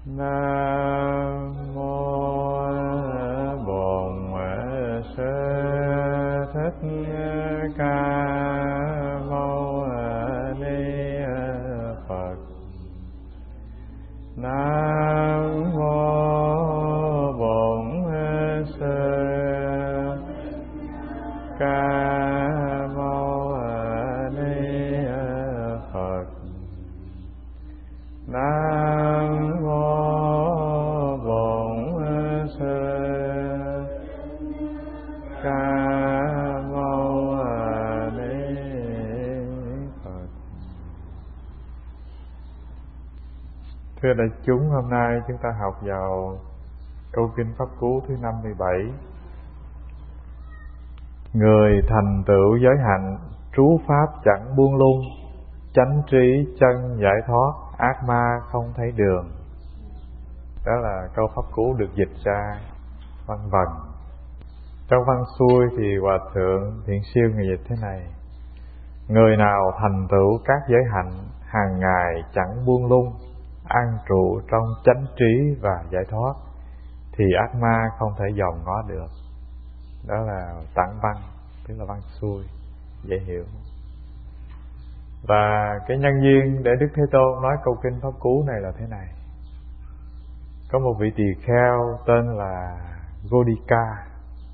Nam mô Bổn Sư Thích Ca Mâu Ni Phật. Nam mô Bổn Sư Ca Mâu Ni Phật. Nam mô Bổn Sư Ca Mâu Ni Phật. Thưa đại chúng, hôm nay chúng ta học vào câu kinh Pháp Cú thứ 57. Người thành tựu giới hạnh, trú pháp chẳng buông lung, chánh trí chân giải thoát, ác ma không thấy đường. Đó là câu Pháp Cú được dịch ra văn vần. Trong văn xuôi thì Hòa Thượng Thiện Siêu người dịch thế này: người nào thành tựu các giới hạnh, hàng ngày chẳng buông lung, an trụ trong chánh trí và giải thoát, thì ác ma không thể dòm ngó được. Đó là tạng văn, tức là văn xuôi, dễ hiểu. Và cái nhân duyên để Đức Thế Tôn nói câu kinh Pháp Cú này là thế này. Có một vị tỳ kheo tên là Godika.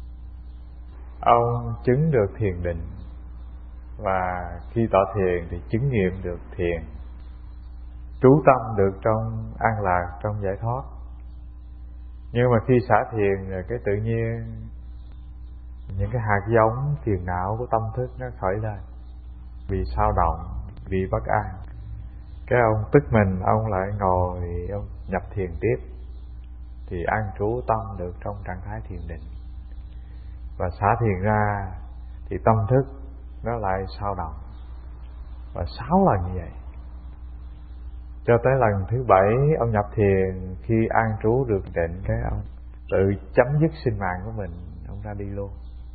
Ông chứng được thiền định, và khi tọa thiền thì chứng nghiệm được thiền, trú tâm được trong an lạc, trong giải thoát. Nhưng mà khi xả thiền rồi cái tự nhiên những cái hạt giống phiền não của tâm thức nó khởi lên, vì sao động, vì bất an. Cái ông tức mình, ông lại ngồi, ông nhập thiền tiếp, thì an trú tâm được trong trạng thái thiền định. Và xả thiền ra thì tâm thức nó lại sao động. Và 6 lần như vậy, cho tới lần thứ 7 ông nhập thiền, khi an trú được định, cái ông tự chấm dứt sinh mạng của mình, ông ra đi luôn.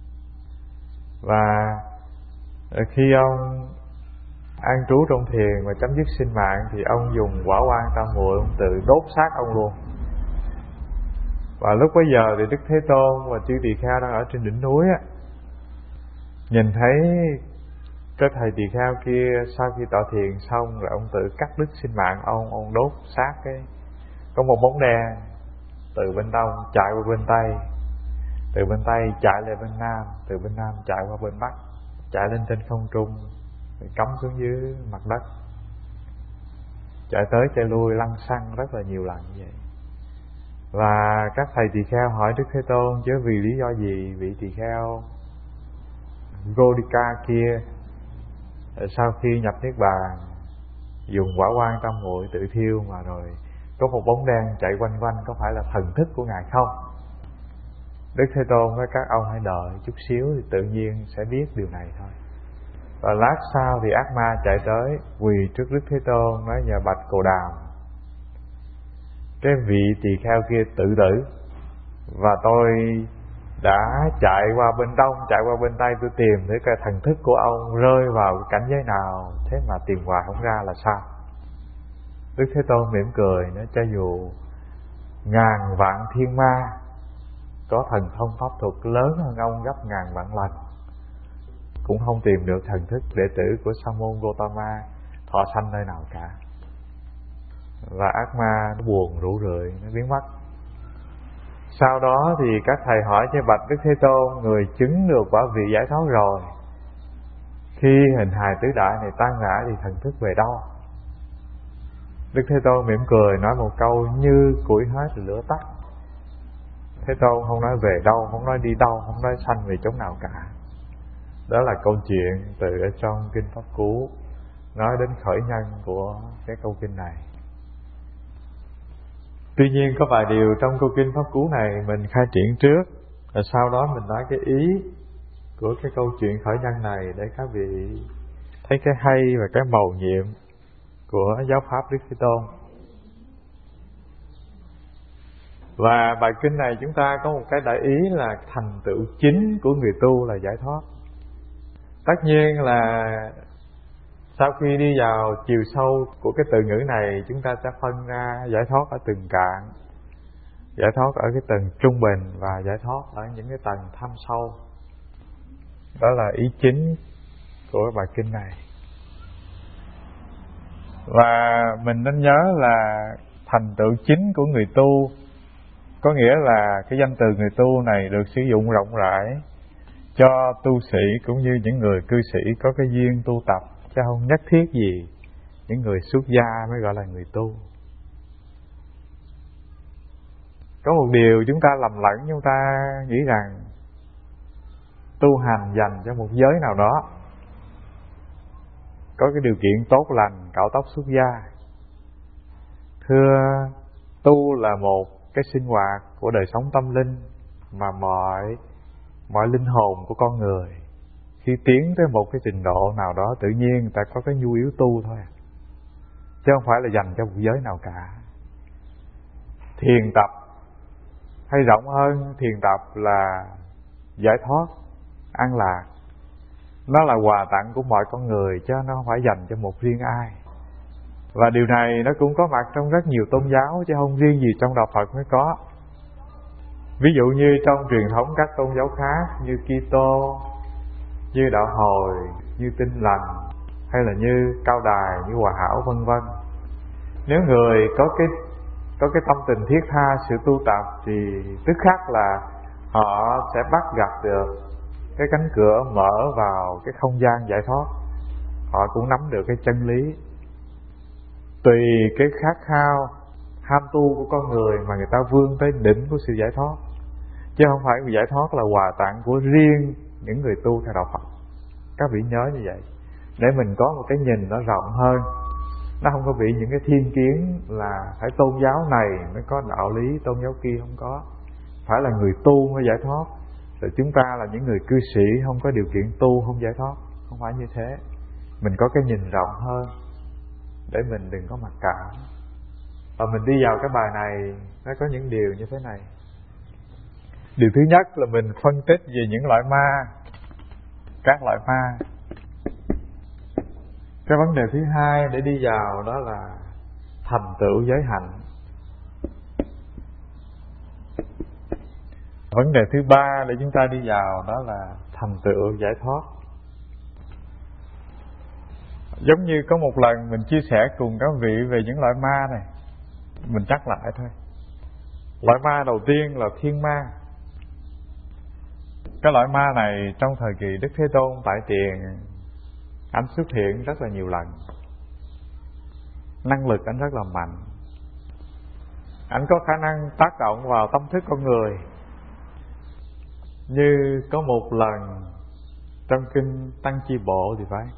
Và khi ông an trú trong thiền và chấm dứt sinh mạng thì ông dùng quả quan tam muội, ông tự đốt xác ông luôn. Và lúc bấy giờ thì Đức Thế Tôn và chư tỳ kheo đang ở trên đỉnh núi á, nhìn thấy cái thầy tỳ kheo kia sau khi tọa thiền xong rồi ông tự cắt đứt sinh mạng ông đốt xác. Cái có một bóng đen từ bên đông chạy qua bên tây, từ bên tây chạy lên bên nam, từ bên nam chạy qua bên bắc, chạy lên trên không trung, cắm xuống dưới mặt đất, chạy tới chạy lui lăn xăng rất là nhiều lần như vậy. Và các thầy tỳ kheo hỏi Đức Thế Tôn chứ vì lý do gì vị tỳ kheo Godika kia sau khi nhập niết bàn dùng quả quan tam muội tự thiêu mà rồi có một bóng đen chạy quanh quanh, có phải là thần thức của ngài không? Đức Thế Tôn với các ông hãy đợi chút xíu thì tự nhiên sẽ biết điều này thôi. Và lát sau thì ác ma chạy tới quỳ trước Đức Thế Tôn nói: nhờ bạch Cồ Đàm, cái vị tỳ kheo kia tự tử, và tôi đã chạy qua bên đông, chạy qua bên tây, tôi tìm để coi thần thức của ông rơi vào cái cảnh giới nào, thế mà tìm hoài không ra là sao? Đức Thế Tôn mỉm cười nói: cho dù ngàn vạn thiên ma có thần thông pháp thuật lớn hơn ông gấp ngàn vạn lần cũng không tìm được thần thức đệ tử của Sa môn Gotama thọ sanh nơi nào cả. Và ác ma nó buồn rũ rượi, nó biến mất. Sau đó thì các thầy hỏi cho bạch Đức Thế Tôn: người chứng được quả vị giải thoát rồi, khi hình hài tứ đại này tan rã thì thần thức về đâu? Đức Thế Tôn mỉm cười nói một câu như củi hết lửa tắt. Thế Tôn không nói về đâu, không nói đi đâu, không nói sanh về chỗ nào cả. Đó là câu chuyện từ ở trong kinh Pháp Cú nói đến khởi nhân của cái câu kinh này. Tuy nhiên có vài điều trong câu kinh Pháp Cú này mình khai triển trước, rồi sau đó mình nói cái ý của cái câu chuyện khởi nhân này để các vị thấy cái hay và cái mầu nhiệm của giáo pháp Đức Thế Tôn. Và bài kinh này chúng ta có một cái đại ý là thành tựu chính của người tu là giải thoát. Tất nhiên là Sau khi đi vào chiều sâu của cái từ ngữ này, chúng ta sẽ phân ra giải thoát ở từng cạn, giải thoát ở cái tầng trung bình và giải thoát ở những cái tầng thâm sâu. Đó là ý chính của bài kinh này. Và mình nên nhớ là thành tựu chính của người tu, có nghĩa là cái danh từ người tu này được sử dụng rộng rãi cho tu sĩ cũng như những người cư sĩ có cái duyên tu tập, chứ không nhất thiết gì những người xuất gia mới gọi là người tu. Có một điều chúng ta lầm lẫn, chúng ta nghĩ rằng tu hành dành cho một giới nào đó, có cái điều kiện tốt lành, cạo tóc xuất gia. Thưa, tu là một cái sinh hoạt của đời sống tâm linh mà mọi linh hồn của con người khi tiến tới một cái trình độ nào đó tự nhiên người ta có cái nhu yếu tu thôi, chứ không phải là dành cho một giới nào cả. Thiền tập hay rộng hơn, thiền tập là giải thoát, an lạc. Nó là quà tặng của mọi con người chứ nó không phải dành cho một riêng ai. Và điều này nó cũng có mặt trong rất nhiều tôn giáo chứ không riêng gì trong đạo Phật mới có. Ví dụ như trong truyền thống các tôn giáo khác như Kitô, như đạo Hồi, như Tin Lành, hay là như Cao Đài, như Hòa Hảo vân vân. Nếu người có cái tâm tình thiết tha sự tu tập thì tức khắc là họ sẽ bắt gặp được cái cánh cửa mở vào cái không gian giải thoát. Họ cũng nắm được cái chân lý. Tùy cái khát khao, ham tu của con người mà người ta vươn tới đỉnh của sự giải thoát, chứ không phải giải thoát là quà tặng của riêng những người tu theo đạo Phật. Các vị nhớ như vậy, để mình có một cái nhìn nó rộng hơn. Nó không có bị những cái thiên kiến là phải tôn giáo này mới có đạo lý, tôn giáo kia không có. Phải là người tu mới giải thoát, rồi chúng ta là những người cư sĩ không có điều kiện tu không giải thoát. Không phải như thế. Mình có cái nhìn rộng hơn để mình đừng có mặc cảm. Và mình đi vào cái bài này nó có những điều như thế này. Điều thứ nhất là mình phân tích về những loại ma, các loại ma. Cái vấn đề thứ hai để đi vào đó là thành tựu giới hạnh. Vấn đề thứ ba để chúng ta đi vào đó là thành tựu giải thoát. Giống như có một lần mình chia sẻ cùng các vị về những loại ma này, mình nhắc lại thôi. Loại ma đầu tiên là thiên ma. Cái loại ma này trong thời kỳ Đức Thế Tôn tại tiền, ảnh xuất hiện rất là nhiều lần. Năng lực ảnh rất là mạnh. Ảnh có khả năng tác động vào tâm thức con người. Như có một lần trong kinh Tăng Chi Bộ thì phải,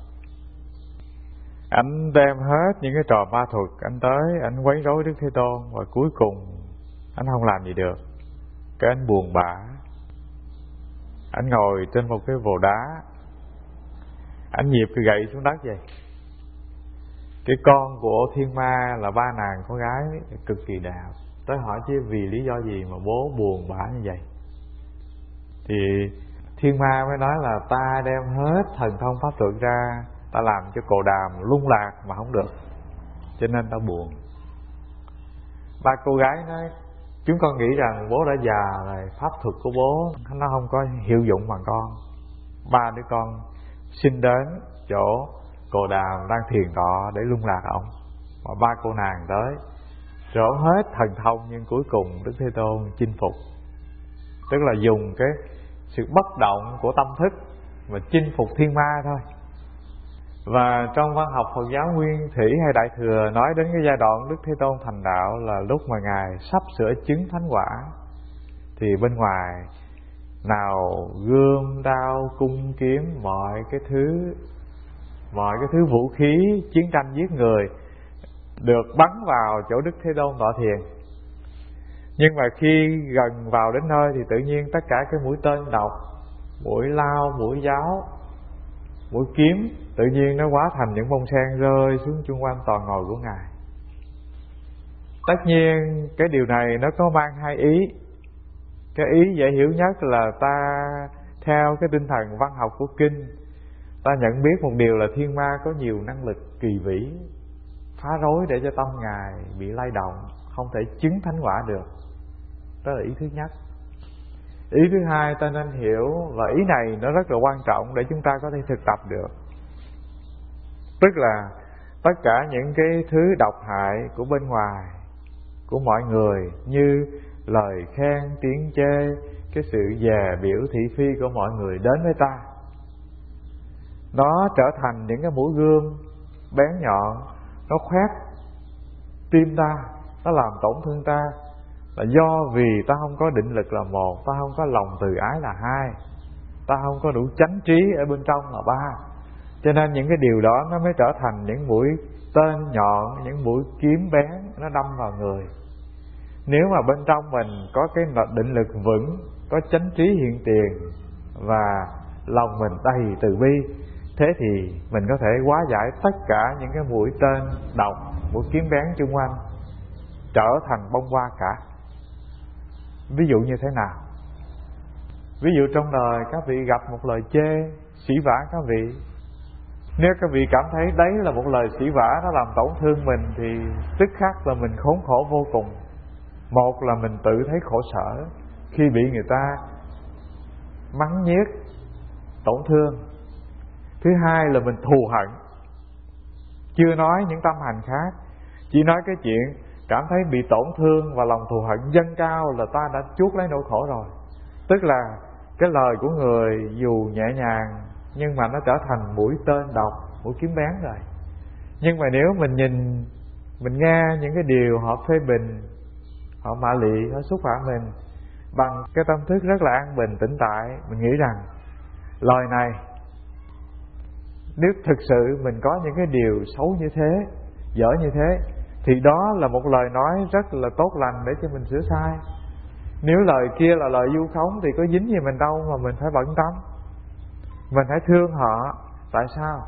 ảnh đem hết những cái trò ma thuật, ảnh tới, ảnh quấy rối Đức Thế Tôn, và cuối cùng ảnh không làm gì được. Cái ảnh buồn bã, ảnh ngồi trên một cái vồ đá, ảnh nhịp cái gậy xuống đất vậy. Cái con của thiên ma là ba nàng con gái cực kỳ đẹp, tới hỏi chứ vì lý do gì mà bố buồn bã như vậy. Thì thiên ma mới nói là ta đem hết thần thông pháp thuật ra, ta làm cho Cồ Đàm lung lạc mà không được, cho nên ta buồn. Ba cô gái nói chúng con nghĩ rằng bố đã già rồi, pháp thuật của bố nó không có hiệu dụng bằng con. Ba đứa con xin đến chỗ Cồ Đàm đang thiền tọa để lung lạc ông. Và ba cô nàng tới, rồi ông hết thần thông, nhưng cuối cùng Đức Thế Tôn chinh phục. Tức là dùng cái sự bất động của tâm thức mà chinh phục thiên ma thôi. Và trong văn học Phật giáo Nguyên Thủy hay Đại Thừa nói đến cái giai đoạn Đức Thế Tôn thành đạo là lúc mà Ngài sắp sửa chứng thánh quả. Thì bên ngoài nào gươm, đao, cung, kiếm, mọi cái thứ vũ khí chiến tranh giết người được bắn vào chỗ Đức Thế Tôn tọa thiền. Nhưng mà khi gần vào đến nơi thì tự nhiên tất cả cái mũi tên độc, mũi lao, mũi giáo, mũi kiếm tự nhiên nó hóa thành những bông sen rơi xuống chung quanh toàn ngồi của Ngài. Tất nhiên cái điều này nó có mang hai ý. Cái ý dễ hiểu nhất là ta theo cái tinh thần văn học của kinh Ta nhận biết một điều là thiên ma có nhiều năng lực kỳ vĩ, phá rối để cho tâm Ngài bị lay động, không thể chứng thánh quả được. Đó là ý thứ nhất. Ý thứ hai ta nên hiểu, và ý này nó rất là quan trọng để chúng ta có thể thực tập được. Tức là tất cả những cái thứ độc hại của bên ngoài, của mọi người, như lời khen, tiếng chê, cái sự dè biểu thị phi của mọi người đến với ta, nó trở thành những cái mũi gươm bén nhọn, nó khoét tim ta, nó làm tổn thương ta, là do vì ta không có định lực là một, ta không có lòng từ ái là hai, ta không có đủ chánh trí ở bên trong là ba. Cho nên những cái điều đó nó mới trở thành những mũi tên nhọn, những mũi kiếm bén, nó đâm vào người. Nếu mà bên trong mình có cái định lực vững, có chánh trí hiện tiền, và lòng mình đầy từ bi, thế thì mình có thể hóa giải tất cả những cái mũi tên độc, mũi kiếm bén chung quanh, trở thành bông hoa cả. Ví dụ như thế nào? Ví dụ trong đời các vị gặp một lời chê, sỉ vả các vị, nếu các vị cảm thấy đấy là một lời sỉ vả, nó làm tổn thương mình, thì tức khắc là mình khốn khổ vô cùng. Một là mình tự thấy khổ sở khi bị người ta mắng nhiếc, tổn thương. Thứ hai là mình thù hận. Chưa nói những tâm hành khác, chỉ nói cái chuyện cảm thấy bị tổn thương và lòng thù hận dâng cao là ta đã chuốc lấy nỗi khổ rồi. Tức là cái lời của người dù nhẹ nhàng, nhưng mà nó trở thành mũi tên độc, mũi kiếm bén rồi. Nhưng mà nếu mình nhìn, mình nghe những cái điều họ phê bình, họ mạ lị, họ xúc phạm mình, bằng cái tâm thức rất là an bình, tĩnh tại, mình nghĩ rằng lời này, nếu thực sự mình có những cái điều xấu như thế, dở như thế, thì đó là một lời nói rất là tốt lành để cho mình sửa sai. Nếu lời kia là lời vu khống thì có dính gì mình đâu mà mình phải bận tâm. Mình hãy thương họ. Tại sao?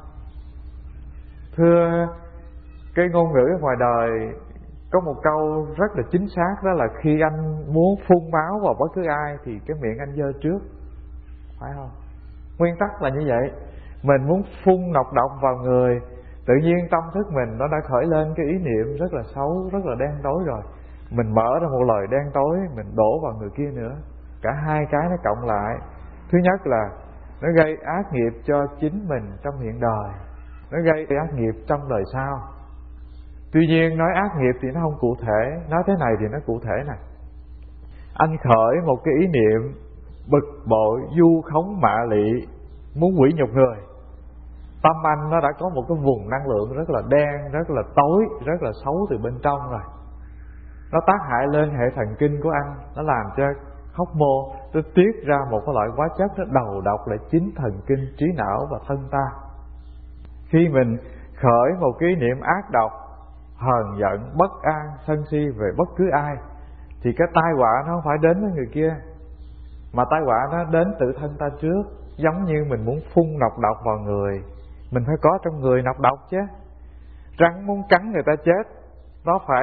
Thưa, cái ngôn ngữ ở ngoài đời có một câu rất là chính xác, đó là khi anh muốn phun máu vào bất cứ ai thì cái miệng anh giơ trước, phải không? Nguyên tắc là như vậy. Mình muốn phun nọc độc vào người, tự nhiên tâm thức mình nó đã khởi lên cái ý niệm rất là xấu, rất là đen tối rồi. Mình mở ra một lời đen tối, mình đổ vào người kia nữa. Cả hai cái nó cộng lại. Thứ nhất là nó gây ác nghiệp cho chính mình trong hiện đời, nó gây ác nghiệp trong đời sau. Tuy nhiên nói ác nghiệp thì nó không cụ thể, nói thế này thì nó cụ thể nè. Anh khởi một cái ý niệm bực bội, vu khống, mạ lị, muốn quỷ nhục người, tâm anh nó đã có một cái vùng năng lượng rất là đen, rất là tối, rất là xấu từ bên trong rồi. Nó tác hại lên hệ thần kinh của anh, nó làm cho hóc môn nó tiết ra một cái loại hóa chất nó đầu độc lại chính thần kinh, trí não và thân ta. Khi mình khởi một cái niệm ác độc, hờn giận, bất an, sân si về bất cứ ai, thì cái tai họa nó không phải đến với người kia, mà tai họa nó đến tự thân ta trước. Giống như mình muốn phun nọc độc vào người, mình phải có trong người nọc độc chứ. Rắn muốn cắn người ta chết, nó phải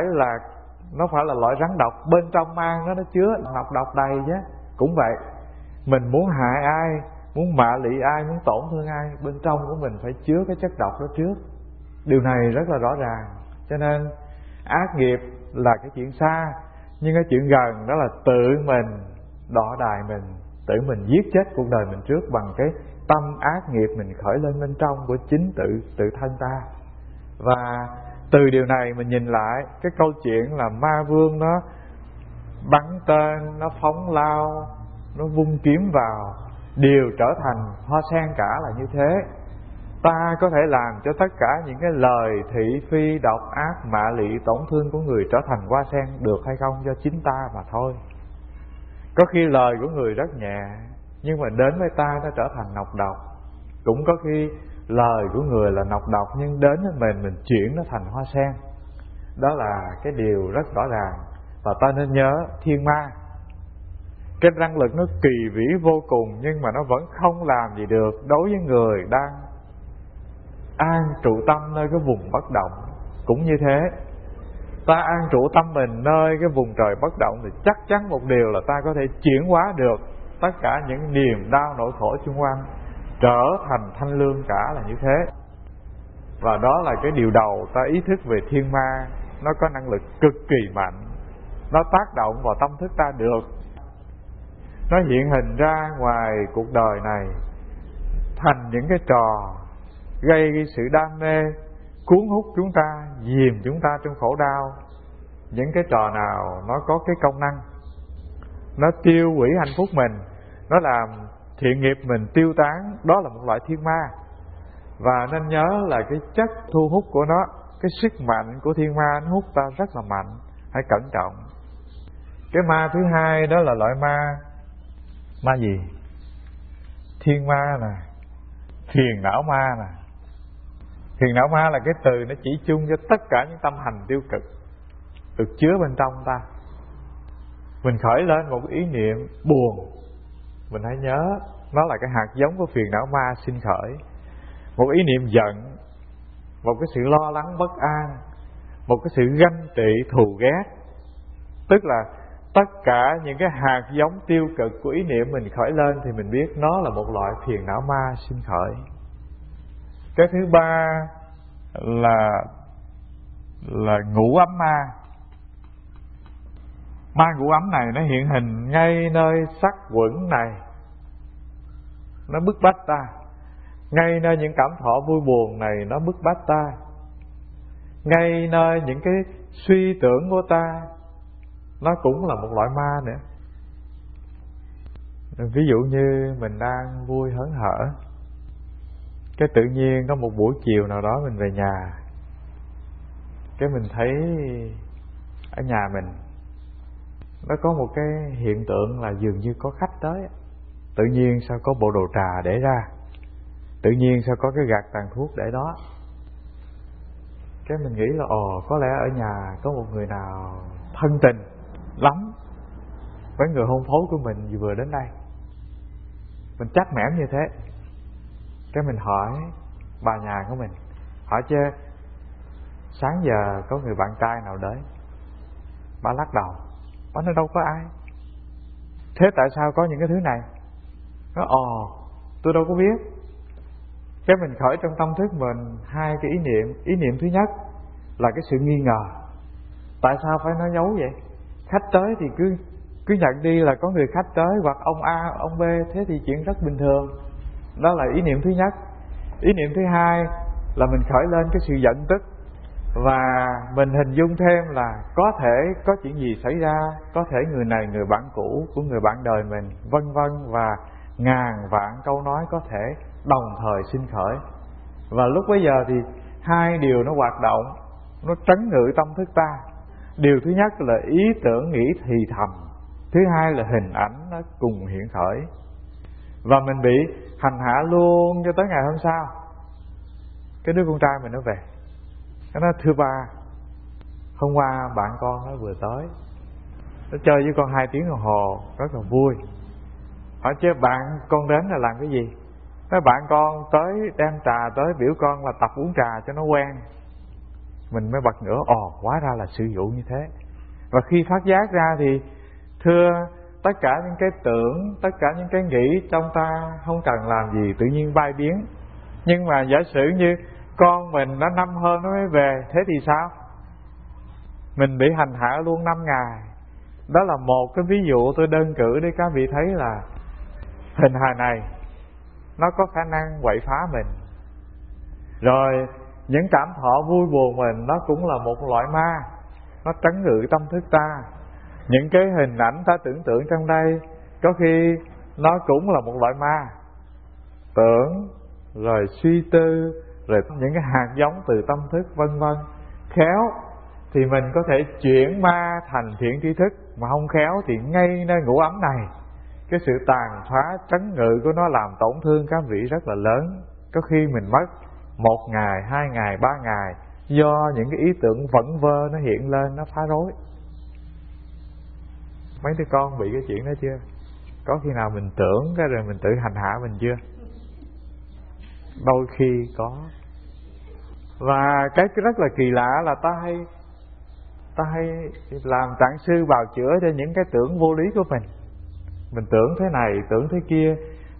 là loại rắn độc, bên trong mang nó chứa nọc độc đầy chứ. Cũng vậy, mình muốn hại ai, muốn mạ lị ai, muốn tổn thương ai, bên trong của mình phải chứa cái chất độc đó trước. Điều này rất là rõ ràng. Cho nên ác nghiệp là cái chuyện xa, nhưng cái chuyện gần đó là tự mình đọa đài mình, tự mình giết chết cuộc đời mình trước bằng cái tâm ác nghiệp mình khởi lên bên trong của chính tự thân ta. Và từ điều này mình nhìn lại cái câu chuyện là ma vương nó bắn tên, nó phóng lao, nó vung kiếm vào, đều trở thành hoa sen cả là như thế. Ta có thể làm cho tất cả những cái lời thị phi, độc ác, mạ lị, tổn thương của người trở thành hoa sen được hay không do chính ta mà thôi. Có khi lời của người rất nhẹ, nhưng mà đến với ta nó trở thành nọc độc. Cũng có khi lời của người là nọc độc, nhưng đến với mình chuyển nó thành hoa sen. Đó là cái điều rất rõ ràng. Và ta nên nhớ thiên ma, cái năng lực nó kỳ vĩ vô cùng, nhưng mà nó vẫn không làm gì được đối với người đang an trụ tâm nơi cái vùng bất động. Cũng như thế, ta an trụ tâm mình nơi cái vùng trời bất động thì chắc chắn một điều là ta có thể chuyển hóa được tất cả những niềm đau nỗi khổ xung quanh. trở thành thanh lương cả là như thế. Và đó là cái điều đầu ta ý thức về thiên ma. Nó có năng lực cực kỳ mạnh, nó tác động vào tâm thức ta được. Nó hiện hình ra ngoài cuộc đời này thành những cái trò gây sự đam mê, cuốn hút chúng ta, dìm chúng ta trong khổ đau. Những cái trò nào nó có cái công năng nó tiêu hủy hạnh phúc mình, nó làm thiện nghiệp mình tiêu tán, đó là một loại thiên ma. Và nên nhớ là cái chất thu hút của nó, cái sức mạnh của thiên ma nó hút ta rất là mạnh. Hãy cẩn trọng. Cái ma thứ hai đó là loại ma. Ma gì? Thiên ma nè, phiền não ma nè. Phiền não ma là cái từ nó chỉ chung cho tất cả những tâm hành tiêu cực được chứa bên trong ta. Mình khởi lên một ý niệm buồn, mình hãy nhớ nó là cái hạt giống của phiền não ma sinh khởi. Một ý niệm giận, một cái sự lo lắng bất an, một cái sự ganh tị thù ghét, tức là tất cả những cái hạt giống tiêu cực của ý niệm mình khởi lên thì mình biết nó là một loại phiền não ma sinh khởi. Cái thứ ba là ngủ ấm ma. Ma ngủ ấm này nó hiện hình ngay nơi sắc quẩn này, nó bức bách ta. Ngay nơi những cảm thọ vui buồn này nó bức bách ta. Ngay nơi những cái suy tưởng của ta, nó cũng là một loại ma nữa. Ví dụ như mình đang vui hớn hở, cái tự nhiên có một buổi chiều nào đó mình về nhà, cái mình thấy ở nhà mình nó có một cái hiện tượng là dường như có khách tới. Tự nhiên sao có bộ đồ trà để ra, tự nhiên sao có cái gạt tàn thuốc để đó. Cái mình nghĩ là có lẽ ở nhà có một người nào thân tình lắm với người hôn phối của mình vừa đến đây. Mình chắc mẻm như thế. Cái mình hỏi bà nhà của mình, hỏi chứ sáng giờ có người bạn trai nào đến. Bà lắc đầu, bà nói đâu có ai. Thế tại sao có những cái thứ này? Nó tôi đâu có biết. Cái mình khởi trong tâm thức mình hai cái ý niệm. Ý niệm thứ nhất là cái sự nghi ngờ. Tại sao phải nói giấu vậy? Khách tới thì cứ nhận đi là có người khách tới, hoặc ông A, ông B, thế thì chuyện rất bình thường. Đó là ý niệm thứ nhất. Ý niệm thứ hai là mình khởi lên cái sự giận tức, và mình hình dung thêm là có thể có chuyện gì xảy ra, có thể người này người bạn cũ của người bạn đời mình, vân vân, và ngàn vạn câu nói có thể đồng thời sinh khởi. Và lúc bấy giờ thì hai điều nó hoạt động, nó trấn ngự tâm thức ta. Điều thứ nhất là ý tưởng nghĩ thì thầm, thứ hai là hình ảnh nó cùng hiện khởi. Và mình bị hành hạ luôn cho tới ngày hôm sau. Cái đứa con trai mình nó về, nó nói thưa ba, hôm qua bạn con nó vừa tới, nó chơi với con 2 tiếng đồng hồ rất là vui. Hỏi chứ bạn con đến là làm cái gì? Nói bạn con tới đem trà tới biểu con là tập uống trà cho nó quen. Mình mới bật ngửa, hóa ra là sử dụng như thế. Và khi phát giác ra thì thưa, tất cả những cái tưởng, tất cả những cái nghĩ trong ta không cần làm gì tự nhiên bay biến. Nhưng mà giả sử như con mình nó 5 hôm nó mới về, thế thì sao? Mình bị hành hạ luôn 5 ngày. Đó là một cái ví dụ tôi đơn cử để các vị thấy là hình hài này nó có khả năng quậy phá mình. Rồi những cảm thọ vui buồn mình nó cũng là một loại ma, nó trấn ngự tâm thức ta. Những cái hình ảnh ta tưởng tượng trong đây có khi nó cũng là một loại ma. Tưởng rồi suy tư, rồi những cái hạt giống từ tâm thức vân vân. Khéo thì mình có thể chuyển ma thành thiện tri thức, mà không khéo thì ngay nơi ngủ ấm này, cái sự tàn phá trấn ngự của nó làm tổn thương các vị rất là lớn. Có khi mình mất 1 ngày, 2 ngày, 3 ngày do những cái ý tưởng vẩn vơ nó hiện lên, nó phá rối. Mấy đứa con bị cái chuyện đó chưa? Có khi nào mình tưởng cái rồi mình tự hành hạ mình chưa? Đôi khi có. Và cái rất là kỳ lạ là ta hay làm trạng sư bào chữa cho những cái tưởng vô lý của mình. Mình tưởng thế này, tưởng thế kia,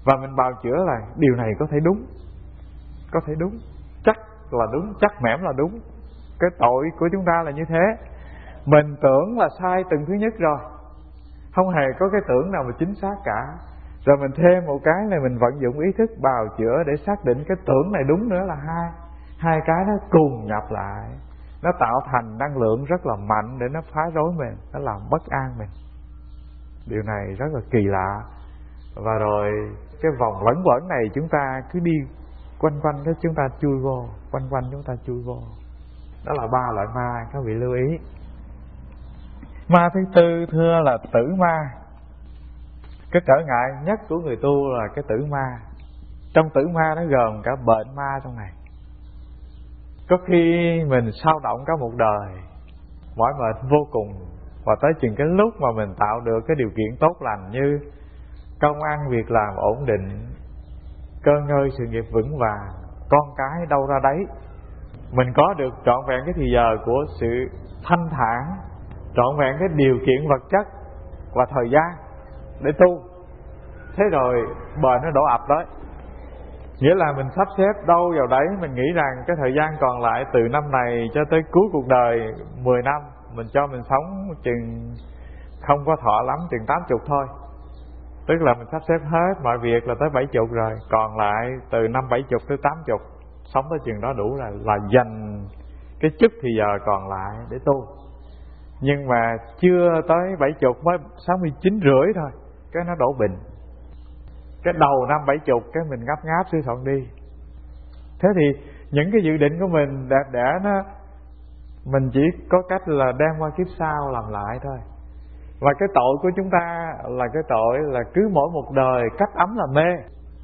Và mình bào chữa là điều này có thể đúng, có thể đúng, chắc là đúng, chắc mẻm là đúng. Cái tội của chúng ta là như thế. Mình tưởng là sai từng thứ nhất rồi, không hề có cái tưởng nào mà chính xác cả. Rồi mình thêm một cái này, mình vận dụng ý thức bào chữa để xác định cái tưởng này đúng nữa là hai cái nó cùng nhập lại, nó tạo thành năng lượng rất là mạnh để nó phá rối mình, nó làm bất an mình. Điều này rất là kỳ lạ. Và rồi cái vòng lẫn quẩn này chúng ta cứ đi quanh quanh đó, chúng ta chui vô, quanh quanh chúng ta chui vô. Đó là 3 loại ma, các vị lưu ý. Ma thứ tư thưa là tử ma. Cái trở ngại nhất của người tu là cái tử ma. Trong tử ma nó gồm cả bệnh ma trong này. Có khi mình sao động cả một đời, mỏi mệt vô cùng, và tới chừng cái lúc mà mình tạo được cái điều kiện tốt lành như công ăn việc làm ổn định, cơ ngơi sự nghiệp vững vàng, con cái đâu ra đấy, mình có được trọn vẹn cái thì giờ của sự thanh thản, trọn vẹn cái điều kiện vật chất và thời gian để tu. Thế rồi bệnh nó đổ ập tới. Nghĩa là mình sắp xếp đâu vào đấy, mình nghĩ rằng cái thời gian còn lại từ năm này cho tới cuối cuộc đời 10 năm, mình cho mình sống chừng không có thọ lắm, chừng 80 thôi. Tức là mình sắp xếp hết mọi việc là tới 70 rồi, còn lại từ năm 70 tới 80, sống tới chừng đó đủ là dành cái chút thì giờ còn lại để tu. Nhưng mà chưa tới 70, mới 69 rưỡi thôi, cái nó đổ bệnh. Cái đầu năm 70 cái mình ngáp ngáp sửa soạn đi. Thế thì những cái dự định của mình đẹp đẽ nó, mình chỉ có cách là đem qua kiếp sau làm lại thôi. Và cái tội của chúng ta là cái tội là cứ mỗi một đời cách ấm là mê.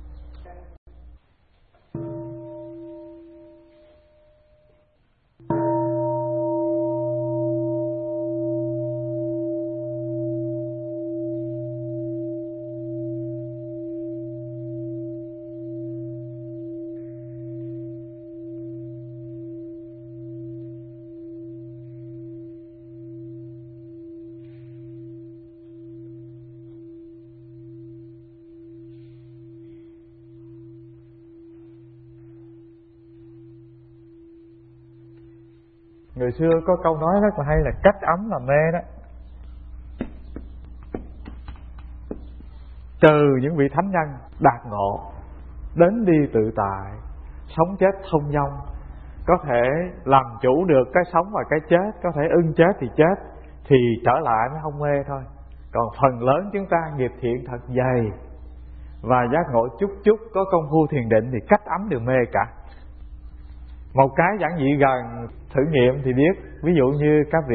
Người xưa có câu nói rất là hay là cách ấm là mê đó. Từ những vị thánh nhân đạt ngộ, đến đi tự tại, sống chết thông dong, có thể làm chủ được cái sống và cái chết, có thể ưng chết thì chết, thì trở lại mới không mê thôi. Còn phần lớn chúng ta nghiệp thiện thật dày và giác ngộ chút chút, có công phu thiền định thì cách ấm đều mê cả. Một cái giản dị gần thử nghiệm thì biết. Ví dụ như các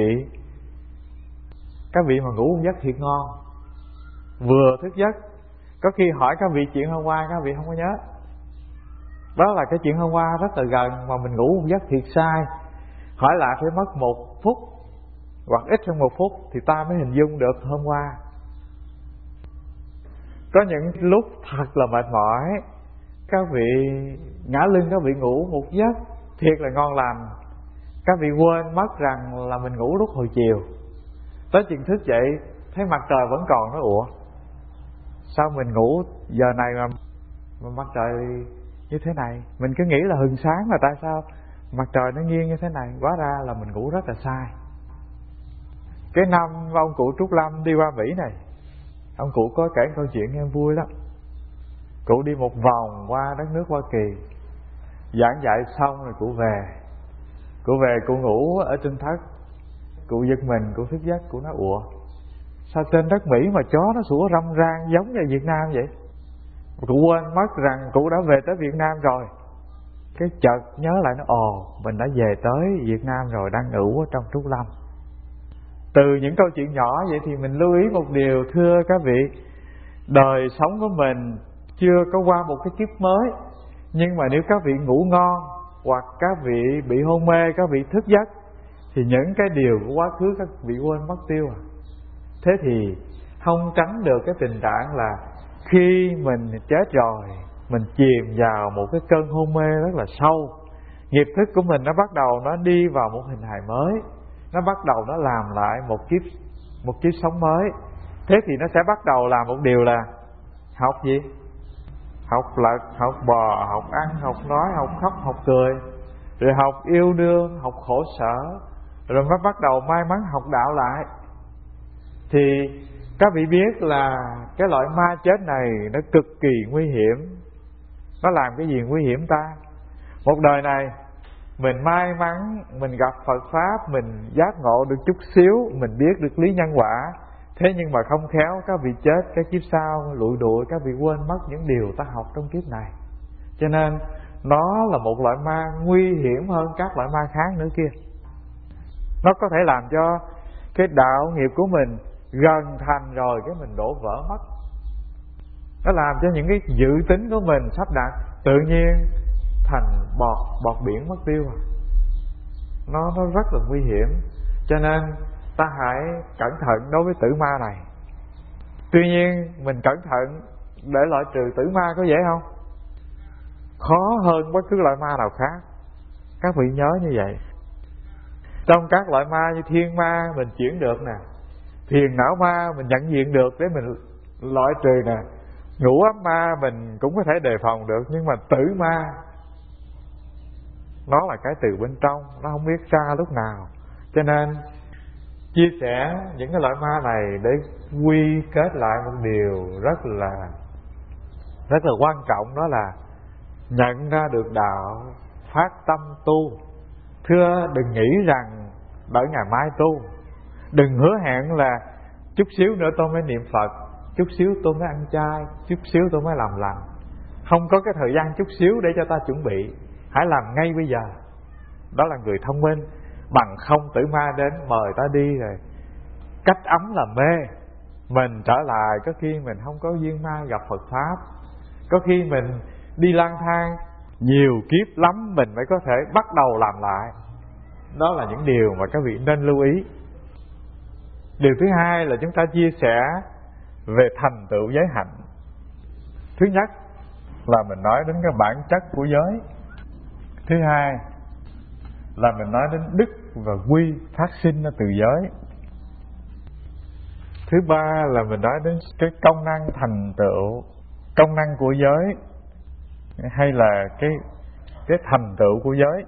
vị mà ngủ một giấc thiệt ngon, vừa thức giấc, có khi hỏi các vị chuyện hôm qua các vị không có nhớ. Đó là cái chuyện hôm qua rất là gần, mà mình ngủ một giấc thiệt sai, hỏi lại phải mất 1 phút hoặc ít hơn 1 phút thì ta mới hình dung được hôm qua. Có những lúc thật là mệt mỏi, các vị ngã lưng, các vị ngủ một giấc thiệt là ngon lành, các vị quên mất rằng là mình ngủ lúc hồi chiều. Tới chừng thức dậy thấy mặt trời vẫn còn, nói ủa sao mình ngủ giờ này mà mặt trời như thế này. Mình cứ nghĩ là hừng sáng, mà tại sao mặt trời nó nghiêng như thế này. Hóa ra là mình ngủ rất là sai. Cái năm ông cụ Trúc Lâm đi qua Mỹ này, ông cụ có kể câu chuyện nghe vui lắm. Cụ đi một vòng qua đất nước Hoa Kỳ, giảng dạy xong rồi cụ về. Cụ về cụ ngủ ở trên thất, cụ giật mình, cụ thức giấc, cụ nói ủa sao trên đất Mỹ mà chó nó sủa râm ran giống như Việt Nam vậy. Cụ quên mất rằng cụ đã về tới Việt Nam rồi. Cái chợt nhớ lại, nó ồ mình đã về tới Việt Nam rồi, đang ngủ ở trong Trúc Lâm. Từ những câu chuyện nhỏ vậy thì mình lưu ý một điều, thưa các vị, đời sống của mình chưa có qua một cái kiếp mới, nhưng mà nếu các vị ngủ ngon hoặc các vị bị hôn mê, các vị thức giấc, thì những cái điều của quá khứ các vị quên mất tiêu. Thế thì không tránh được cái tình trạng là khi mình chết rồi, mình chìm vào một cái cơn hôn mê rất là sâu, nghiệp thức của mình nó bắt đầu nó đi vào một hình hài mới, nó bắt đầu nó làm lại một kiếp sống mới. Thế thì nó sẽ bắt đầu làm một điều là học gì? học lật, học bò, học ăn, học nói, học khóc, học cười, rồi học yêu đương, học khổ sở, rồi mới bắt đầu may mắn học đạo lại. Thì các vị biết là cái loại ma chết này nó cực kỳ nguy hiểm. Nó làm cái gì nguy hiểm ta? Một đời này mình may mắn mình gặp Phật Pháp, mình giác ngộ được chút xíu, mình biết được lý nhân quả. Thế nhưng mà không khéo các vị chết cái kiếp sau lụi đụi, các vị quên mất những điều ta học trong kiếp này. Cho nên nó là một loại ma nguy hiểm hơn các loại ma khác nữa kia. Nó có thể làm cho cái đạo nghiệp của mình gần thành rồi cái mình đổ vỡ mất. Nó làm cho những cái dự tính của mình sắp đặt tự nhiên thành bọt biển mất tiêu. Nó rất là nguy hiểm. Cho nên ta hãy cẩn thận đối với tử ma này. Tuy nhiên mình cẩn thận để loại trừ tử ma có dễ không? Khó hơn bất cứ loại ma nào khác. Các vị nhớ như vậy. Trong các loại ma như thiên ma mình chuyển được nè, phiền não ma mình nhận diện được để mình loại trừ nè, ngũ ấm ma mình cũng có thể đề phòng được. Nhưng mà tử ma nó là cái từ bên trong, nó không biết ra lúc nào. Cho nên chia sẻ những cái loại ma này để quy kết lại một điều rất là quan trọng, đó là nhận ra được đạo, phát tâm tu. Thưa đừng nghĩ rằng đợi ngày mai tu. Đừng hứa hẹn là chút xíu nữa tôi mới niệm Phật, chút xíu tôi mới ăn chay, chút xíu tôi mới làm lành. Không có cái thời gian chút xíu để cho ta chuẩn bị. Hãy làm ngay bây giờ. Đó là người thông minh. Bằng không tử ma đến mời ta đi rồi cách ấm là mê. Mình trở lại có khi mình không có duyên ma gặp Phật Pháp. Có khi mình đi lang thang nhiều kiếp lắm mình mới có thể bắt đầu làm lại. Đó là những điều mà các vị nên lưu ý. Điều thứ hai là chúng ta chia sẻ về thành tựu giới hạnh. Thứ nhất là mình nói đến cái bản chất của giới. Thứ hai là mình nói đến đức và quy phát sinh ra từ giới. Thứ ba là mình nói đến cái công năng thành tựu, công năng của giới, hay là cái thành tựu của giới.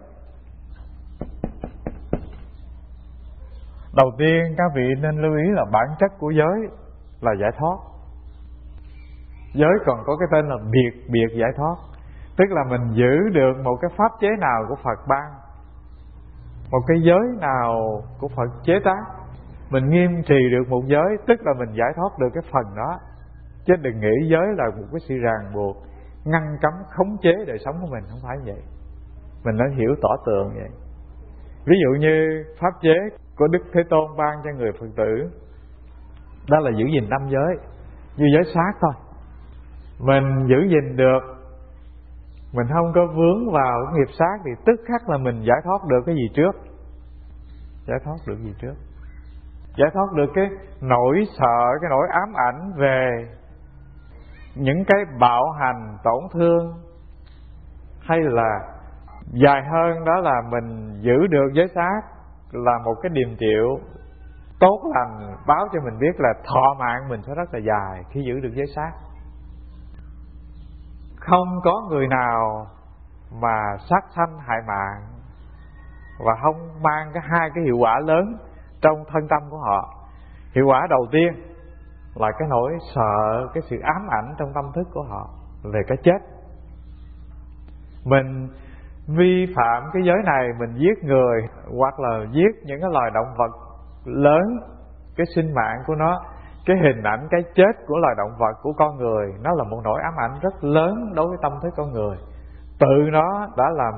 Đầu tiên các vị nên lưu ý là bản chất của giới là giải thoát. Giới còn có cái tên là biệt giải thoát. Tức là mình giữ được một cái pháp chế nào của Phật ban, một cái giới nào của Phật chế tác, mình nghiêm trì được một giới, tức là mình giải thoát được cái phần đó. Chứ đừng nghĩ giới là một cái sự ràng buộc, ngăn cấm, khống chế đời sống của mình. Không phải vậy. Mình nên hiểu tỏ tường vậy. Ví dụ như pháp chế của Đức Thế Tôn ban cho người Phật tử, đó là giữ gìn 5 giới, như giới sát thôi. Mình giữ gìn được, mình không có vướng vào cái nghiệp sát, thì tức khắc là mình giải thoát được cái gì trước? Giải thoát được gì trước? Giải thoát được cái nỗi sợ, cái nỗi ám ảnh về những cái bạo hành, tổn thương. Hay là dài hơn đó là mình giữ được giới sát là một cái điềm triệu tốt lành, báo cho mình biết là thọ mạng mình sẽ rất là dài khi giữ được giới sát. Không có người nào mà sát sanh hại mạng và không mang hai cái hiệu quả lớn trong thân tâm của họ. Hiệu quả đầu tiên là cái nỗi sợ, cái sự ám ảnh trong tâm thức của họ về cái chết. Mình vi phạm cái giới này, mình giết người hoặc là giết những cái loài động vật lớn, cái sinh mạng của nó, cái hình ảnh cái chết của loài động vật, của con người, nó là một nỗi ám ảnh rất lớn đối với tâm thức con người. Tự nó đã là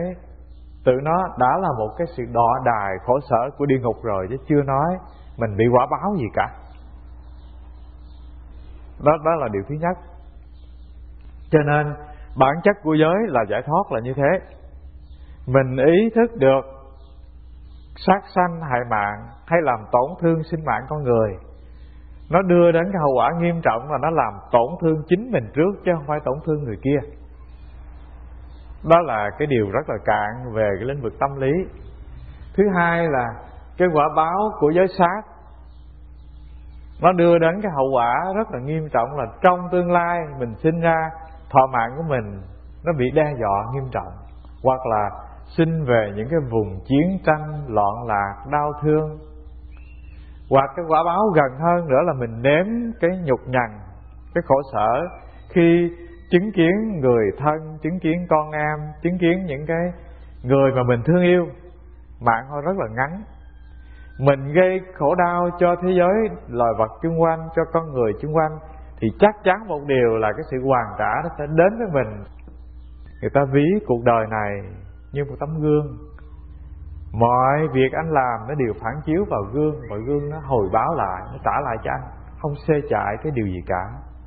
một cái sự đọa đài khổ sở của địa ngục rồi, chứ chưa nói mình bị quả báo gì cả. Đó là điều thứ nhất. Cho nên bản chất của giới là giải thoát là như thế. Mình ý thức được sát sanh hại mạng hay làm tổn thương sinh mạng con người, nó đưa đến cái hậu quả nghiêm trọng là nó làm tổn thương chính mình trước chứ không phải tổn thương người kia. Đó là cái điều rất là cạn về cái lĩnh vực tâm lý. Thứ hai là cái quả báo của giới sát, nó đưa đến cái hậu quả rất là nghiêm trọng là trong tương lai mình sinh ra thọ mạng của mình nó bị đe dọa nghiêm trọng, hoặc là sinh về những cái vùng chiến tranh, loạn lạc, đau thương. Hoặc cái quả báo gần hơn nữa là mình nếm cái nhục nhằn, cái khổ sở khi chứng kiến người thân, chứng kiến con em, chứng kiến những cái người mà mình thương yêu, mạng họ rất là ngắn. Mình gây khổ đau cho thế giới loài vật xung quanh, cho con người xung quanh, thì chắc chắn một điều là cái sự hoàn trả nó sẽ đến với mình. Người ta ví cuộc đời này như một tấm gương, mọi việc anh làm nó đều phản chiếu vào gương, và gương nó hồi báo lại, nó trả lại cho anh, không xê chạy cái điều gì cả.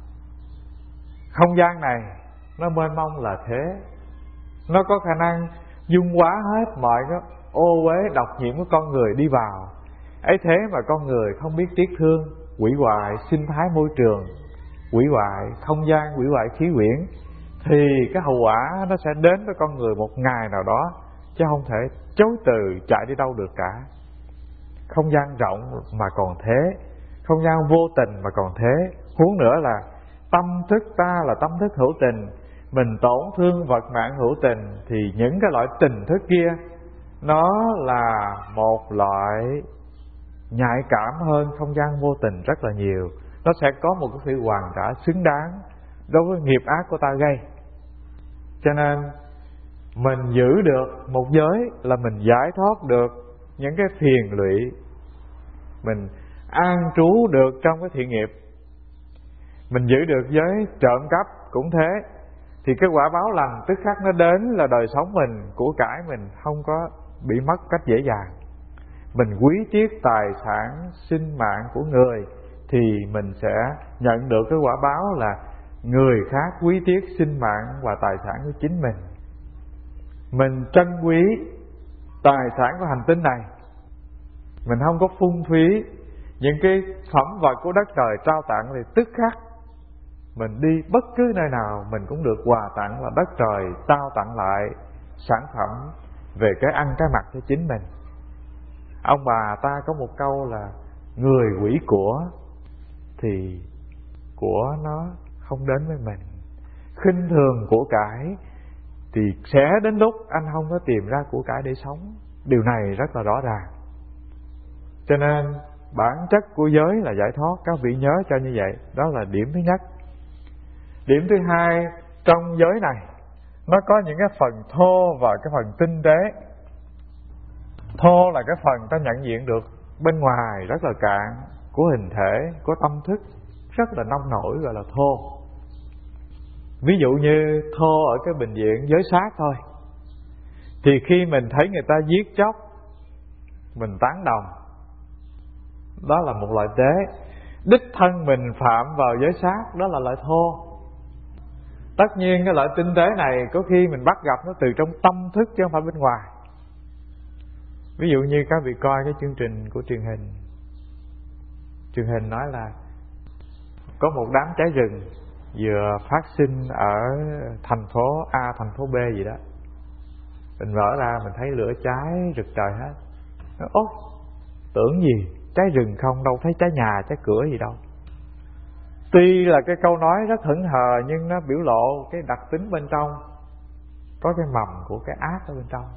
Không gian này nó mênh mông là thế, nó có khả năng dung hóa hết mọi cái ô uế độc nhiễm của con người đi vào. Ấy thế mà con người không biết tiếc thương, hủy hoại sinh thái môi trường, hủy hoại không gian, hủy hoại khí quyển, thì cái hậu quả nó sẽ đến với con người một ngày nào đó, chứ không thể chối từ chạy đi đâu được cả. Không gian rộng mà còn thế, không gian vô tình mà còn thế, huống nữa là tâm thức ta là tâm thức hữu tình, mình tổn thương vật mạng hữu tình, thì những cái loại tình thức kia nó là một loại nhạy cảm hơn không gian vô tình rất là nhiều. Nó sẽ có một cái sự hoàn trả xứng đáng đối với nghiệp ác của ta gây. Cho nên mình giữ được một giới là mình giải thoát được những cái phiền lụy, mình an trú được trong cái thiện nghiệp. Mình giữ được giới trộm cắp cũng thế, thì cái quả báo lành tức khắc nó đến là đời sống mình, của cải mình không có bị mất cách dễ dàng. Mình quý tiếc tài sản, sinh mạng của người, thì mình sẽ nhận được cái quả báo là người khác quý tiếc sinh mạng và tài sản của chính mình. Mình trân quý tài sản của hành tinh này, mình không có phung phí những cái phẩm vật của đất trời trao tặng, thì tức khắc mình đi bất cứ nơi nào mình cũng được quà tặng, và đất trời trao tặng lại sản phẩm về cái ăn cái mặc cho chính mình. Ông bà ta có một câu là người hủy của thì của nó không đến với mình, khinh thường của cải thì sẽ đến lúc anh không có tìm ra của cải để sống. Điều này rất là rõ ràng. Cho nên bản chất của giới là giải thoát, các vị nhớ cho như vậy. Đó là điểm thứ nhất. Điểm thứ hai, trong giới này nó có những cái phần thô và cái phần tinh tế. Thô là cái phần ta nhận diện được bên ngoài rất là cạn, của hình thể, của tâm thức rất là nông nổi, gọi là thô. Ví dụ như thô ở cái bệnh viện giới sát thôi, thì khi mình thấy người ta giết chóc, mình tán đồng, đó là một loại tế. Đích thân mình phạm vào giới sát, đó là loại thô. Tất nhiên cái loại tinh tế này có khi mình bắt gặp nó từ trong tâm thức chứ không phải bên ngoài. Ví dụ như các vị coi cái chương trình của truyền hình nói là có một đám cháy rừng vừa phát sinh ở thành phố A, thành phố B gì đó. Mình mở ra mình thấy lửa cháy rực trời hết. Ôi, tưởng gì cháy rừng không, đâu thấy cháy nhà cháy cửa gì đâu. Tuy là cái câu nói rất hững hờ, nhưng nó biểu lộ cái đặc tính bên trong, có cái mầm của cái ác ở bên trong.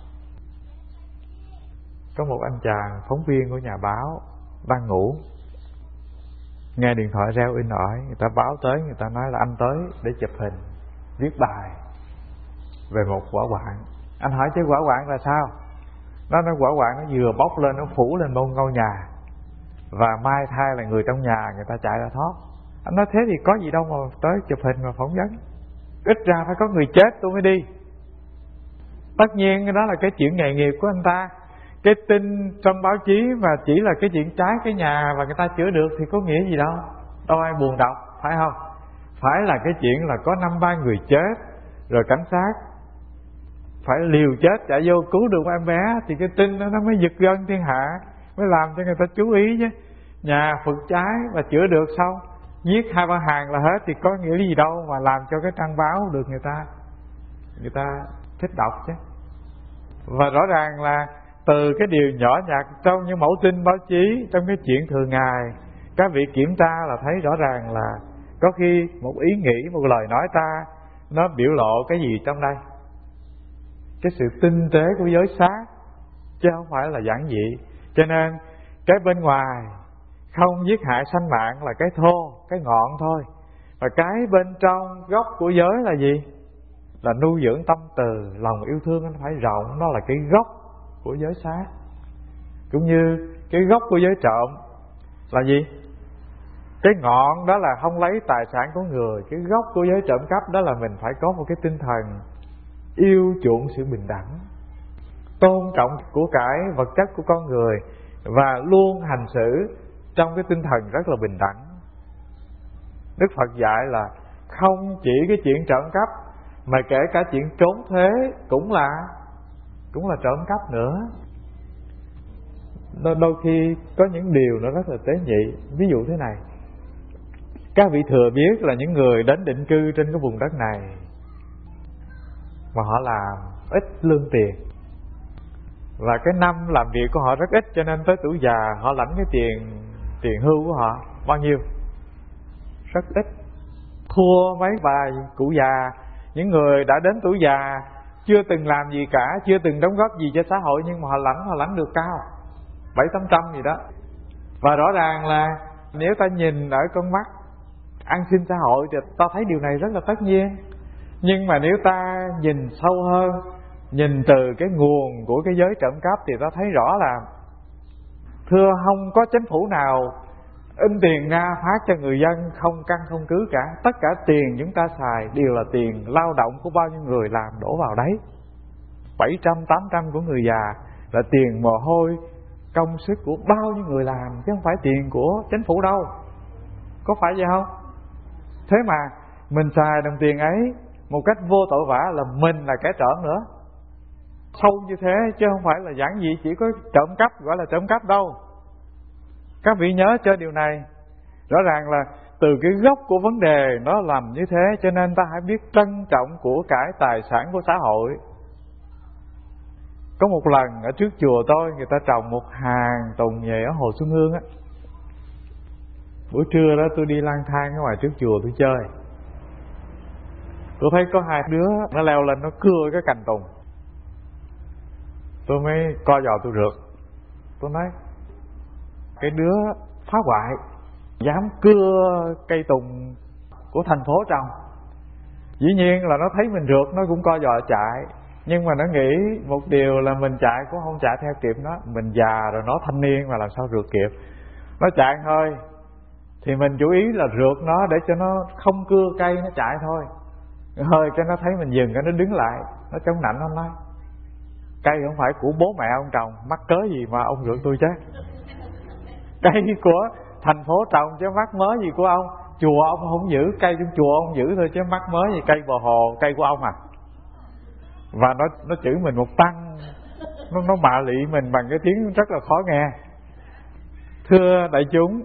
Có một anh chàng phóng viên của nhà báo đang ngủ, nghe điện thoại reo in ỏi, người ta báo tới, người ta nói là anh tới để chụp hình, viết bài về một hỏa hoạn. Anh hỏi chứ hỏa hoạn là sao? Nó nói hỏa hoạn nó vừa bốc lên, nó phủ lên một ngôi nhà, và mai thai là người trong nhà người ta chạy ra thoát. Anh nói thế thì có gì đâu mà tới chụp hình mà phỏng vấn, ít ra phải có người chết tôi mới đi. Tất nhiên cái đó là cái chuyện nghề nghiệp của anh ta. Cái tin trong báo chí mà chỉ là cái chuyện cháy cái nhà và người ta chữa được thì có nghĩa gì đâu, đâu ai buồn đọc, phải không? Phải là cái chuyện là có 5-3 người chết, rồi cảnh sát phải liều chết chạy vô cứu được em bé, thì cái tin đó nó mới giật gân thiên hạ, mới làm cho người ta chú ý chứ. Nhà phượt cháy và chữa được xong, viết 2-3 hàng là hết, thì có nghĩa gì đâu mà làm cho cái trang báo được người ta thích đọc chứ. Và rõ ràng là từ cái điều nhỏ nhặt trong những mẫu tin báo chí, trong cái chuyện thường ngày, các vị kiểm tra là thấy rõ ràng là có khi một ý nghĩ, một lời nói ta nó biểu lộ cái gì trong đây? Cái sự tinh tế của giới sát, chứ không phải là giản dị. Cho nên cái bên ngoài không giết hại sanh mạng là cái thô, cái ngọn thôi. Và cái bên trong gốc của giới là gì? Là nuôi dưỡng tâm từ, lòng yêu thương nó phải rộng. Nó là cái gốc của giới sát. Cũng như cái gốc của giới trộm là gì? Cái ngọn đó là không lấy tài sản của người. Cái gốc của giới trộm cắp đó là mình phải có một cái tinh thần yêu chuộng sự bình đẳng, tôn trọng của cải vật chất của con người, và luôn hành xử trong cái tinh thần rất là bình đẳng. Đức Phật dạy là không chỉ cái chuyện trộm cắp, mà kể cả chuyện trốn thuế cũng là trộm cắp nữa. Đôi khi có những điều nó rất là tế nhị. Ví dụ thế này, các vị thừa biết là những người đến định cư trên cái vùng đất này mà họ làm ít lương tiền, và cái năm làm việc của họ rất ít, cho nên tới tuổi già họ lãnh cái tiền hưu của họ bao nhiêu? Rất ít. Thua mấy vài cụ già, những người đã đến tuổi già chưa từng làm gì cả, chưa từng đóng góp gì cho xã hội, nhưng mà họ lãnh được cao 700-800 gì đó. Và rõ ràng là nếu ta nhìn ở con mắt an sinh xã hội thì ta thấy điều này rất là tất nhiên. Nhưng mà nếu ta nhìn sâu hơn, nhìn từ cái nguồn của cái giới trộm cắp, thì ta thấy rõ là thưa không có chính phủ nào in tiền ra phát cho người dân không căn không cứ cả. Tất cả tiền chúng ta xài đều là tiền lao động của bao nhiêu người làm đổ vào đấy. 700-800 của người già là tiền mồ hôi công sức của bao nhiêu người làm, chứ không phải tiền của chính phủ đâu. Có phải vậy không? Thế mà mình xài đồng tiền ấy một cách vô tội vạ là mình là kẻ trộm nữa. Sâu như thế, chứ không phải là giản dị chỉ có trộm cắp gọi là trộm cắp đâu. Các vị nhớ cho điều này. Rõ ràng là từ cái gốc của vấn đề nó làm như thế, cho nên ta hãy biết trân trọng của cải tài sản của xã hội. Có một lần ở trước chùa tôi, người ta trồng một hàng tùng về ở Hồ Xuân Hương á. Buổi trưa đó tôi đi lang thang ở ngoài trước chùa tôi chơi, tôi thấy có hai đứa nó leo lên nó cưa cái cành tùng. Tôi mới co giò tôi rượt. Tôi nói cái đứa phá hoại dám cưa cây tùng của thành phố trồng. Dĩ nhiên là nó thấy mình rượt nó cũng co giò chạy, nhưng mà nó nghĩ một điều là mình chạy cũng không chạy theo kịp nó. Mình già rồi, nó thanh niên mà làm sao rượt kịp. Nó chạy thôi thì mình chú ý là rượt nó để cho nó không cưa cây, nó chạy thôi. Hơi cái nó thấy mình dừng, cái nó đứng lại, nó chống nạnh. Nó nói cây không phải của bố mẹ ông trồng, mắc cớ gì mà ông rượt tôi chứ. Cây của thành phố trồng chứ mắc mớ gì của ông. Chùa ông không giữ, cây trong chùa ông giữ thôi chứ mắc mớ gì cây bờ hồ, cây của ông à. Và nó chửi mình một tăng, nó mạ lị mình bằng cái tiếng rất là khó nghe. Thưa đại chúng,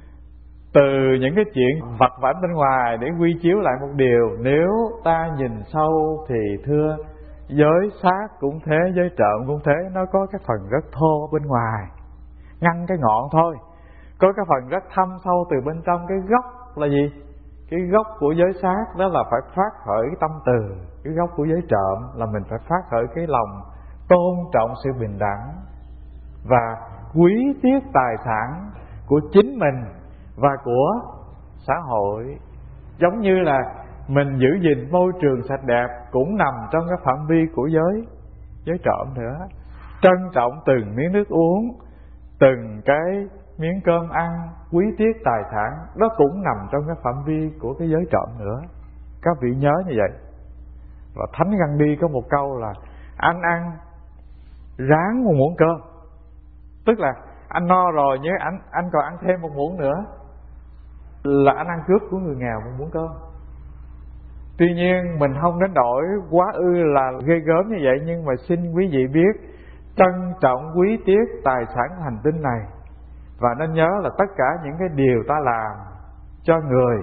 từ những cái chuyện vặt vãnh bên ngoài để quy chiếu lại một điều, nếu ta nhìn sâu thì thưa giới sát cũng thế, giới trộm cũng thế, nó có cái phần rất thô bên ngoài, ngăn cái ngọn thôi. Có cái phần rất thâm sâu từ bên trong. Cái gốc là gì? Cái gốc của giới sát đó là phải phát khởi cái tâm từ. Cái gốc của giới trộm là mình phải phát khởi cái lòng tôn trọng sự bình đẳng và quý tiếc tài sản của chính mình và của xã hội. Giống như là mình giữ gìn môi trường sạch đẹp cũng nằm trong cái phạm vi của giới trộm nữa. Trân trọng từng miếng nước uống, từng cái miếng cơm ăn, quý tiếc tài sản, đó cũng nằm trong cái phạm vi của cái giới trộm nữa. Các vị nhớ như vậy. Và Thánh Gandhi có một câu là anh ăn ráng một muỗng cơm, tức là anh no rồi nhớ anh còn ăn thêm một muỗng nữa, là anh ăn cướp của người nghèo một muỗng cơm. Tuy nhiên mình không đến nỗi quá ư là ghê gớm như vậy, nhưng mà xin quý vị biết trân trọng quý tiếc tài sản hành tinh này. Và nên nhớ là tất cả những cái điều ta làm cho người,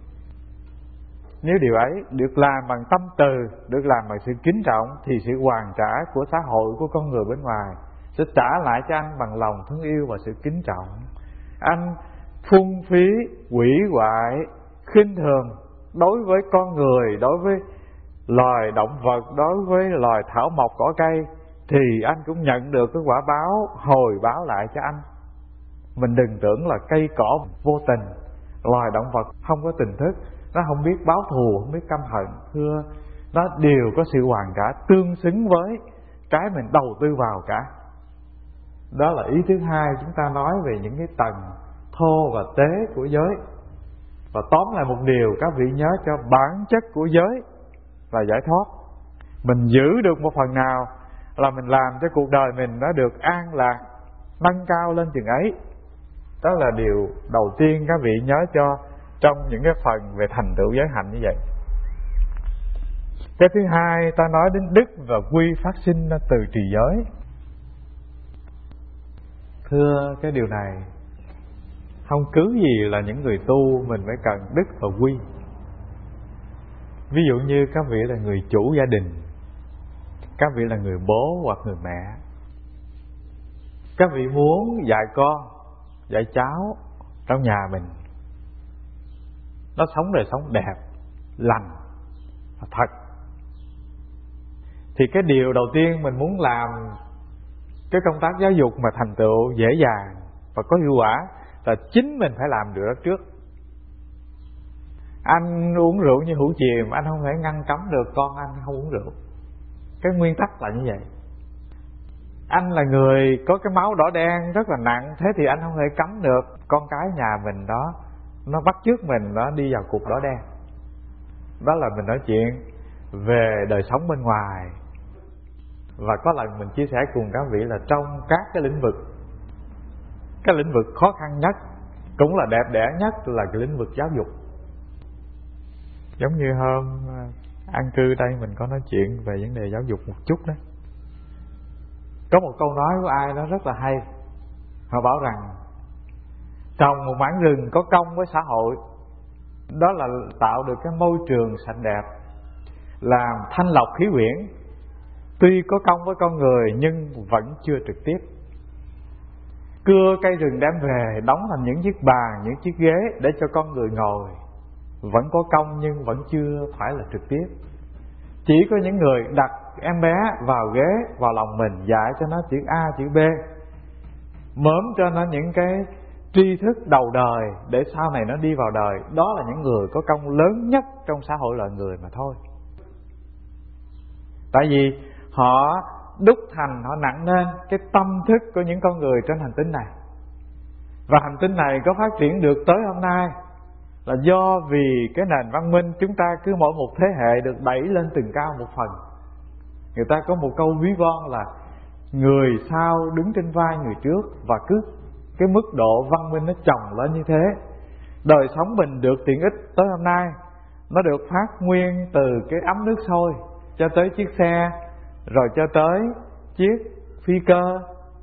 nếu điều ấy được làm bằng tâm từ, được làm bằng sự kính trọng, thì sự hoàn trả của xã hội, của con người bên ngoài sẽ trả lại cho anh bằng lòng thương yêu và sự kính trọng. Anh phung phí, hủy hoại, khinh thường đối với con người, đối với loài động vật, đối với loài thảo mộc cỏ cây, thì anh cũng nhận được cái quả báo hồi báo lại cho anh. Mình đừng tưởng là cây cỏ vô tình, loài động vật không có tình thức, nó không biết báo thù, không biết căm hận. Thưa, nó đều có sự hoàn trả tương xứng với cái mình đầu tư vào cả. Đó là ý thứ hai, chúng ta nói về những cái tầng thô và tế của giới. Và tóm lại một điều, các vị nhớ cho bản chất của giới là giải thoát. Mình giữ được một phần nào là mình làm cho cuộc đời mình nó được an lạc, nâng cao lên chừng ấy. Đó là điều đầu tiên các vị nhớ cho trong những cái phần về thành tựu giới hạnh như vậy. Cái thứ hai, ta nói đến đức và quy phát sinh từ trì giới. Thưa, cái điều này không cứ gì là những người tu mình phải cần đức và quy. Ví dụ như các vị là người chủ gia đình, các vị là người bố hoặc người mẹ, các vị muốn dạy con, dạy cháu trong nhà mình nó sống đời sống đẹp, lành, thật, thì cái điều đầu tiên mình muốn làm cái công tác giáo dục mà thành tựu dễ dàng và có hiệu quả là chính mình phải làm điều đó trước. Anh uống rượu như hũ chìm, anh không thể ngăn cấm được con anh không uống rượu. Cái nguyên tắc là như vậy. Anh là người có cái máu đỏ đen rất là nặng, thế thì anh không thể cấm được con cái nhà mình đó nó bắt chước mình nó đi vào cục đỏ đen. Đó là mình nói chuyện về đời sống bên ngoài. Và có lần mình chia sẻ cùng các vị là trong các cái lĩnh vực, cái lĩnh vực khó khăn nhất cũng là đẹp đẽ nhất là cái lĩnh vực giáo dục. Giống như hôm an cư đây mình có nói chuyện về vấn đề giáo dục một chút đó. Có một câu nói của ai đó rất là hay. Họ bảo rằng trồng một mảng rừng có công với xã hội, đó là tạo được cái môi trường sạch đẹp, làm thanh lọc khí quyển. Tuy có công với con người nhưng vẫn chưa trực tiếp. Cưa cây rừng đem về đóng thành những chiếc bàn, những chiếc ghế để cho con người ngồi, vẫn có công nhưng vẫn chưa phải là trực tiếp. Chỉ có những người đặt em bé vào ghế, vào lòng mình, dạy cho nó chữ A, chữ B, mớm cho nó những cái tri thức đầu đời để sau này nó đi vào đời. Đó là những người có công lớn nhất trong xã hội loài người mà thôi. Tại vì họ đúc thành, họ nặng lên cái tâm thức của những con người trên hành tinh này. Và hành tinh này có phát triển được tới hôm nay là do vì cái nền văn minh chúng ta cứ mỗi một thế hệ được đẩy lên từng cao một phần. Người ta có một câu ví von là người sau đứng trên vai người trước, và cứ cái mức độ văn minh nó chồng lên như thế, đời sống mình được tiện ích tới hôm nay. Nó được phát nguyên từ cái ấm nước sôi cho tới chiếc xe, rồi cho tới chiếc phi cơ,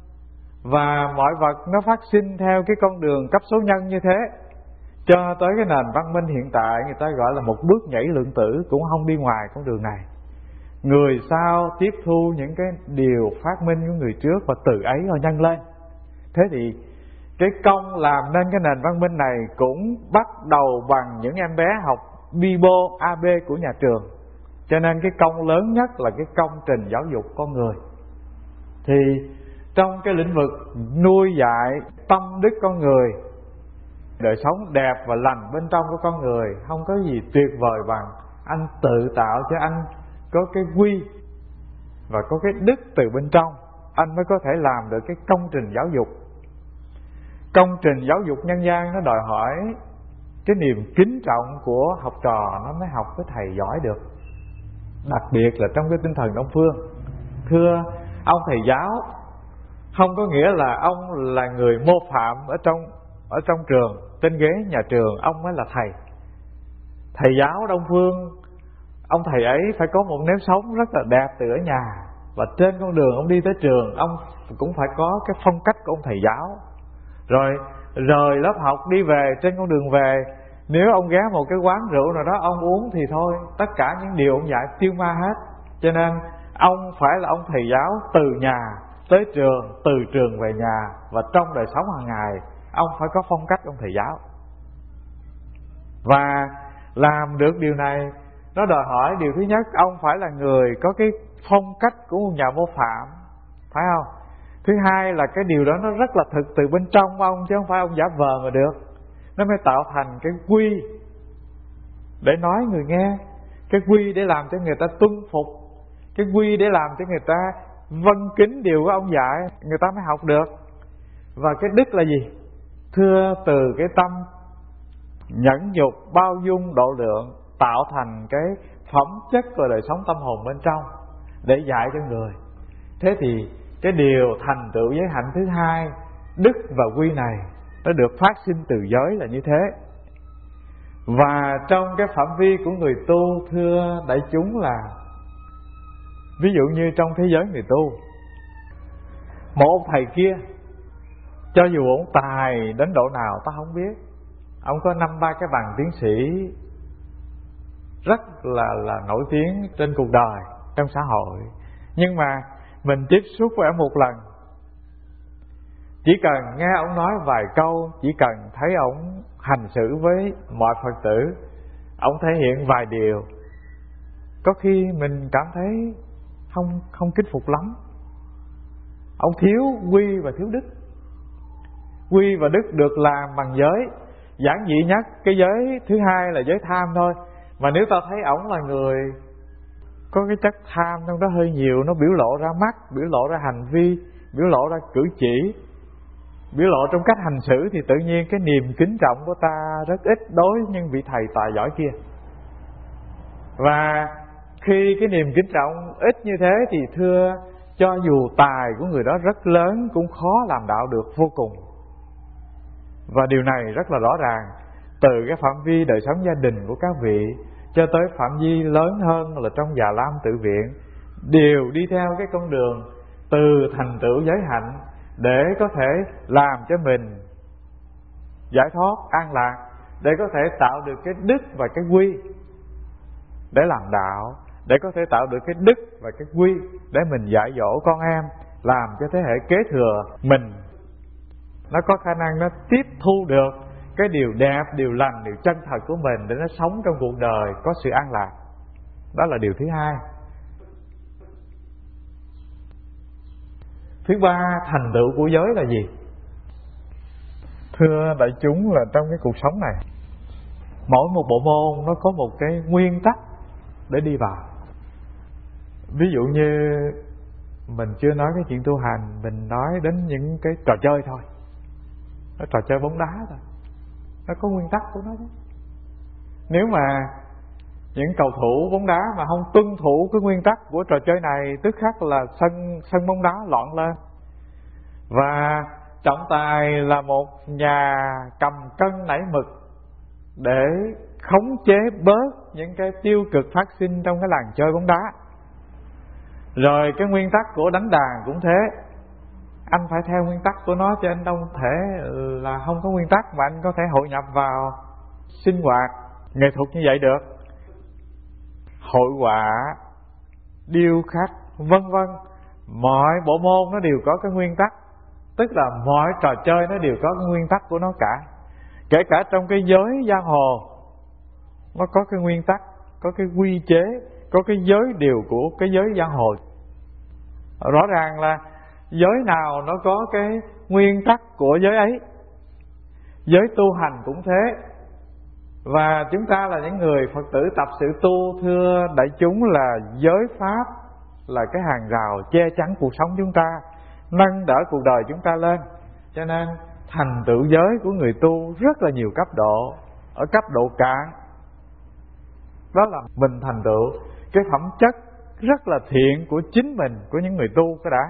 và mọi vật nó phát sinh theo cái con đường cấp số nhân như thế, cho tới cái nền văn minh hiện tại người ta gọi là một bước nhảy lượng tử, cũng không đi ngoài con đường này. Người sau tiếp thu những cái điều phát minh của người trước và từ ấy họ nhân lên. Thế thì cái công làm nên cái nền văn minh này cũng bắt đầu bằng những em bé học Bibo, AB của nhà trường. Cho nên cái công lớn nhất là cái công trình giáo dục con người. Thì trong cái lĩnh vực nuôi dạy tâm đức con người, đời sống đẹp và lành bên trong của con người, không có gì tuyệt vời bằng anh tự tạo cho anh có cái quy và có cái đức từ bên trong, anh mới có thể làm được cái công trình giáo dục. Công trình giáo dục nhân gian nó đòi hỏi cái niềm kính trọng của học trò nó mới học với thầy giỏi được. Đặc biệt là trong cái tinh thần Đông phương. Thưa, ông thầy giáo không có nghĩa là ông là người mô phạm ở trong trường, trên ghế nhà trường ông mới là thầy. Thầy giáo Đông phương, ông thầy ấy phải có một nếp sống rất là đẹp từ ở nhà, và trên con đường ông đi tới trường ông cũng phải có cái phong cách của ông thầy giáo. Rồi rời lớp học đi về, trên con đường về, nếu ông ghé một cái quán rượu nào đó ông uống thì thôi, tất cả những điều ông dạy tiêu ma hết. Cho nên ông phải là ông thầy giáo từ nhà tới trường, từ trường về nhà, và trong đời sống hàng ngày ông phải có phong cách ông thầy giáo. Và làm được điều này Nó đòi hỏi điều thứ nhất, ông phải là người có cái phong cách của một nhà mô phạm, phải không? Thứ hai là cái điều đó nó rất là thực từ bên trong ông, chứ không phải ông giả vờ mà được. Nó mới tạo thành cái quy để nói người nghe, cái quy để làm cho người ta tuân phục, cái quy để làm cho người ta vâng kính điều của ông dạy, người ta mới học được. Và cái đức là gì? Thưa từ cái tâm nhẫn nhục, bao dung, độ lượng, tạo thành cái phẩm chất của đời sống tâm hồn bên trong để dạy cho người. Thế thì cái điều thành tựu giới hạnh thứ hai, đức và quy này, nó được phát sinh từ giới là như thế. Và trong cái phạm vi của người tu, thưa đại chúng, là ví dụ như trong thế giới người tu, một ông thầy kia, cho dù ông tài đến độ nào ta không biết, ông có 5-3 cái bằng tiến sĩ rất là nổi tiếng trên cuộc đời, trong xã hội, nhưng mà mình tiếp xúc với ông một lần, chỉ cần nghe ông nói vài câu, chỉ cần thấy ông hành xử với mọi Phật tử, ông thể hiện vài điều, có khi mình cảm thấy không kính phục lắm. Ông thiếu quy và thiếu đức. Quy và đức được làm bằng giới, giản dị nhất cái giới thứ hai là giới tham thôi. Mà nếu ta thấy ổng là người có cái chất tham trong đó hơi nhiều, nó biểu lộ ra mắt, biểu lộ ra hành vi, biểu lộ ra cử chỉ, biểu lộ trong cách hành xử, thì tự nhiên cái niềm kính trọng của ta rất ít đối với những vị thầy tài giỏi kia. Và khi cái niềm kính trọng ít như thế thì thưa, cho dù tài của người đó rất lớn cũng khó làm đạo được vô cùng. Và điều này rất là rõ ràng, từ cái phạm vi đời sống gia đình của các vị cho tới phạm vi lớn hơn là trong Già Lam Tự Viện, đều đi theo cái con đường từ thành tựu giới hạnh để có thể làm cho mình giải thoát, an lạc, để có thể tạo được cái đức và cái quy để làm đạo, để có thể tạo được cái đức và cái quy để mình dạy dỗ con em, làm cho thế hệ kế thừa mình nó có khả năng nó tiếp thu được cái điều đẹp, điều lành, điều chân thật của mình để nó sống trong cuộc đời có sự an lạc. Đó là điều thứ hai. Thứ ba, thành tựu của giới là gì? Thưa đại chúng, là trong cái cuộc sống này, mỗi một bộ môn nó có một cái nguyên tắc để đi vào. Ví dụ như mình chưa nói cái chuyện tu hành, mình nói đến những cái trò chơi thôi. Nó trò chơi bóng đá thôi, nó có nguyên tắc của nó chứ. Nếu mà những cầu thủ bóng đá mà không tuân thủ cái nguyên tắc của trò chơi này, tức khắc là sân bóng đá loạn lên. Và trọng tài là một nhà cầm cân nảy mực để khống chế bớt những cái tiêu cực phát sinh trong cái làng chơi bóng đá. Rồi cái nguyên tắc của đánh đàn cũng thế, anh phải theo nguyên tắc của nó, chứ anh đâu thể là không có nguyên tắc mà anh có thể hội nhập vào sinh hoạt nghệ thuật như vậy được. Hội họa, điêu khắc, vân vân, mọi bộ môn nó đều có cái nguyên tắc, tức là mọi trò chơi nó đều có cái nguyên tắc của nó cả. Kể cả trong cái giới giang hồ, nó có cái nguyên tắc, có cái quy chế, có cái giới điều của cái giới giang hồ. Rõ ràng là giới nào nó có cái nguyên tắc của giới ấy. Giới tu hành cũng thế. Và chúng ta là những người Phật tử tập sự tu, thưa đại chúng, là giới pháp là cái hàng rào che chắn cuộc sống chúng ta, nâng đỡ cuộc đời chúng ta lên. Cho nên thành tựu giới của người tu rất là nhiều cấp độ. Ở cấp độ cạn, đó là mình thành tựu cái phẩm chất rất là thiện của chính mình, của những người tu cái đã.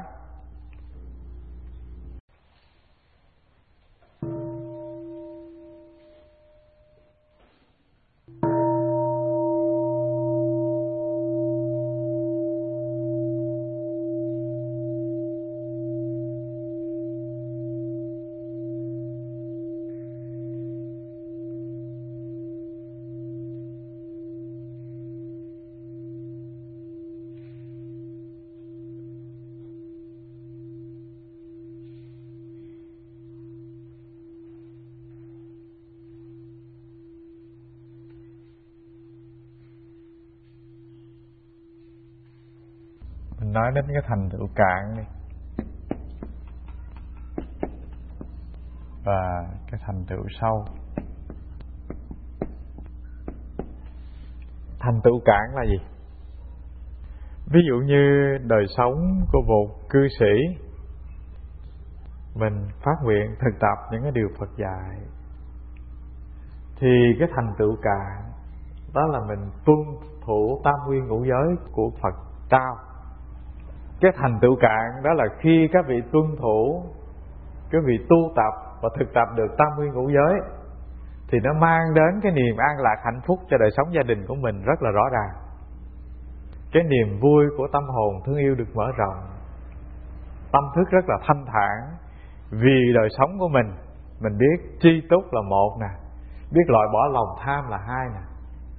Mình nói đến cái thành tựu cạn đi, và cái thành tựu sâu. Thành tựu cạn là gì? Ví dụ như đời sống của một cư sĩ, mình phát nguyện thực tập những cái điều Phật dạy, thì cái thành tựu cạn đó là mình tuân thủ tam nguyên ngũ giới của Phật trao. Cái thành tựu cạn đó là khi các vị tuân thủ, các vị tu tập và thực tập được tam nguyên ngũ giới, thì nó mang đến cái niềm an lạc hạnh phúc cho đời sống gia đình của mình rất là rõ ràng. Cái niềm vui của tâm hồn thương yêu được mở rộng, tâm thức rất là thanh thản, vì đời sống của mình biết tri túc là một nè, biết loại bỏ lòng tham là hai nè,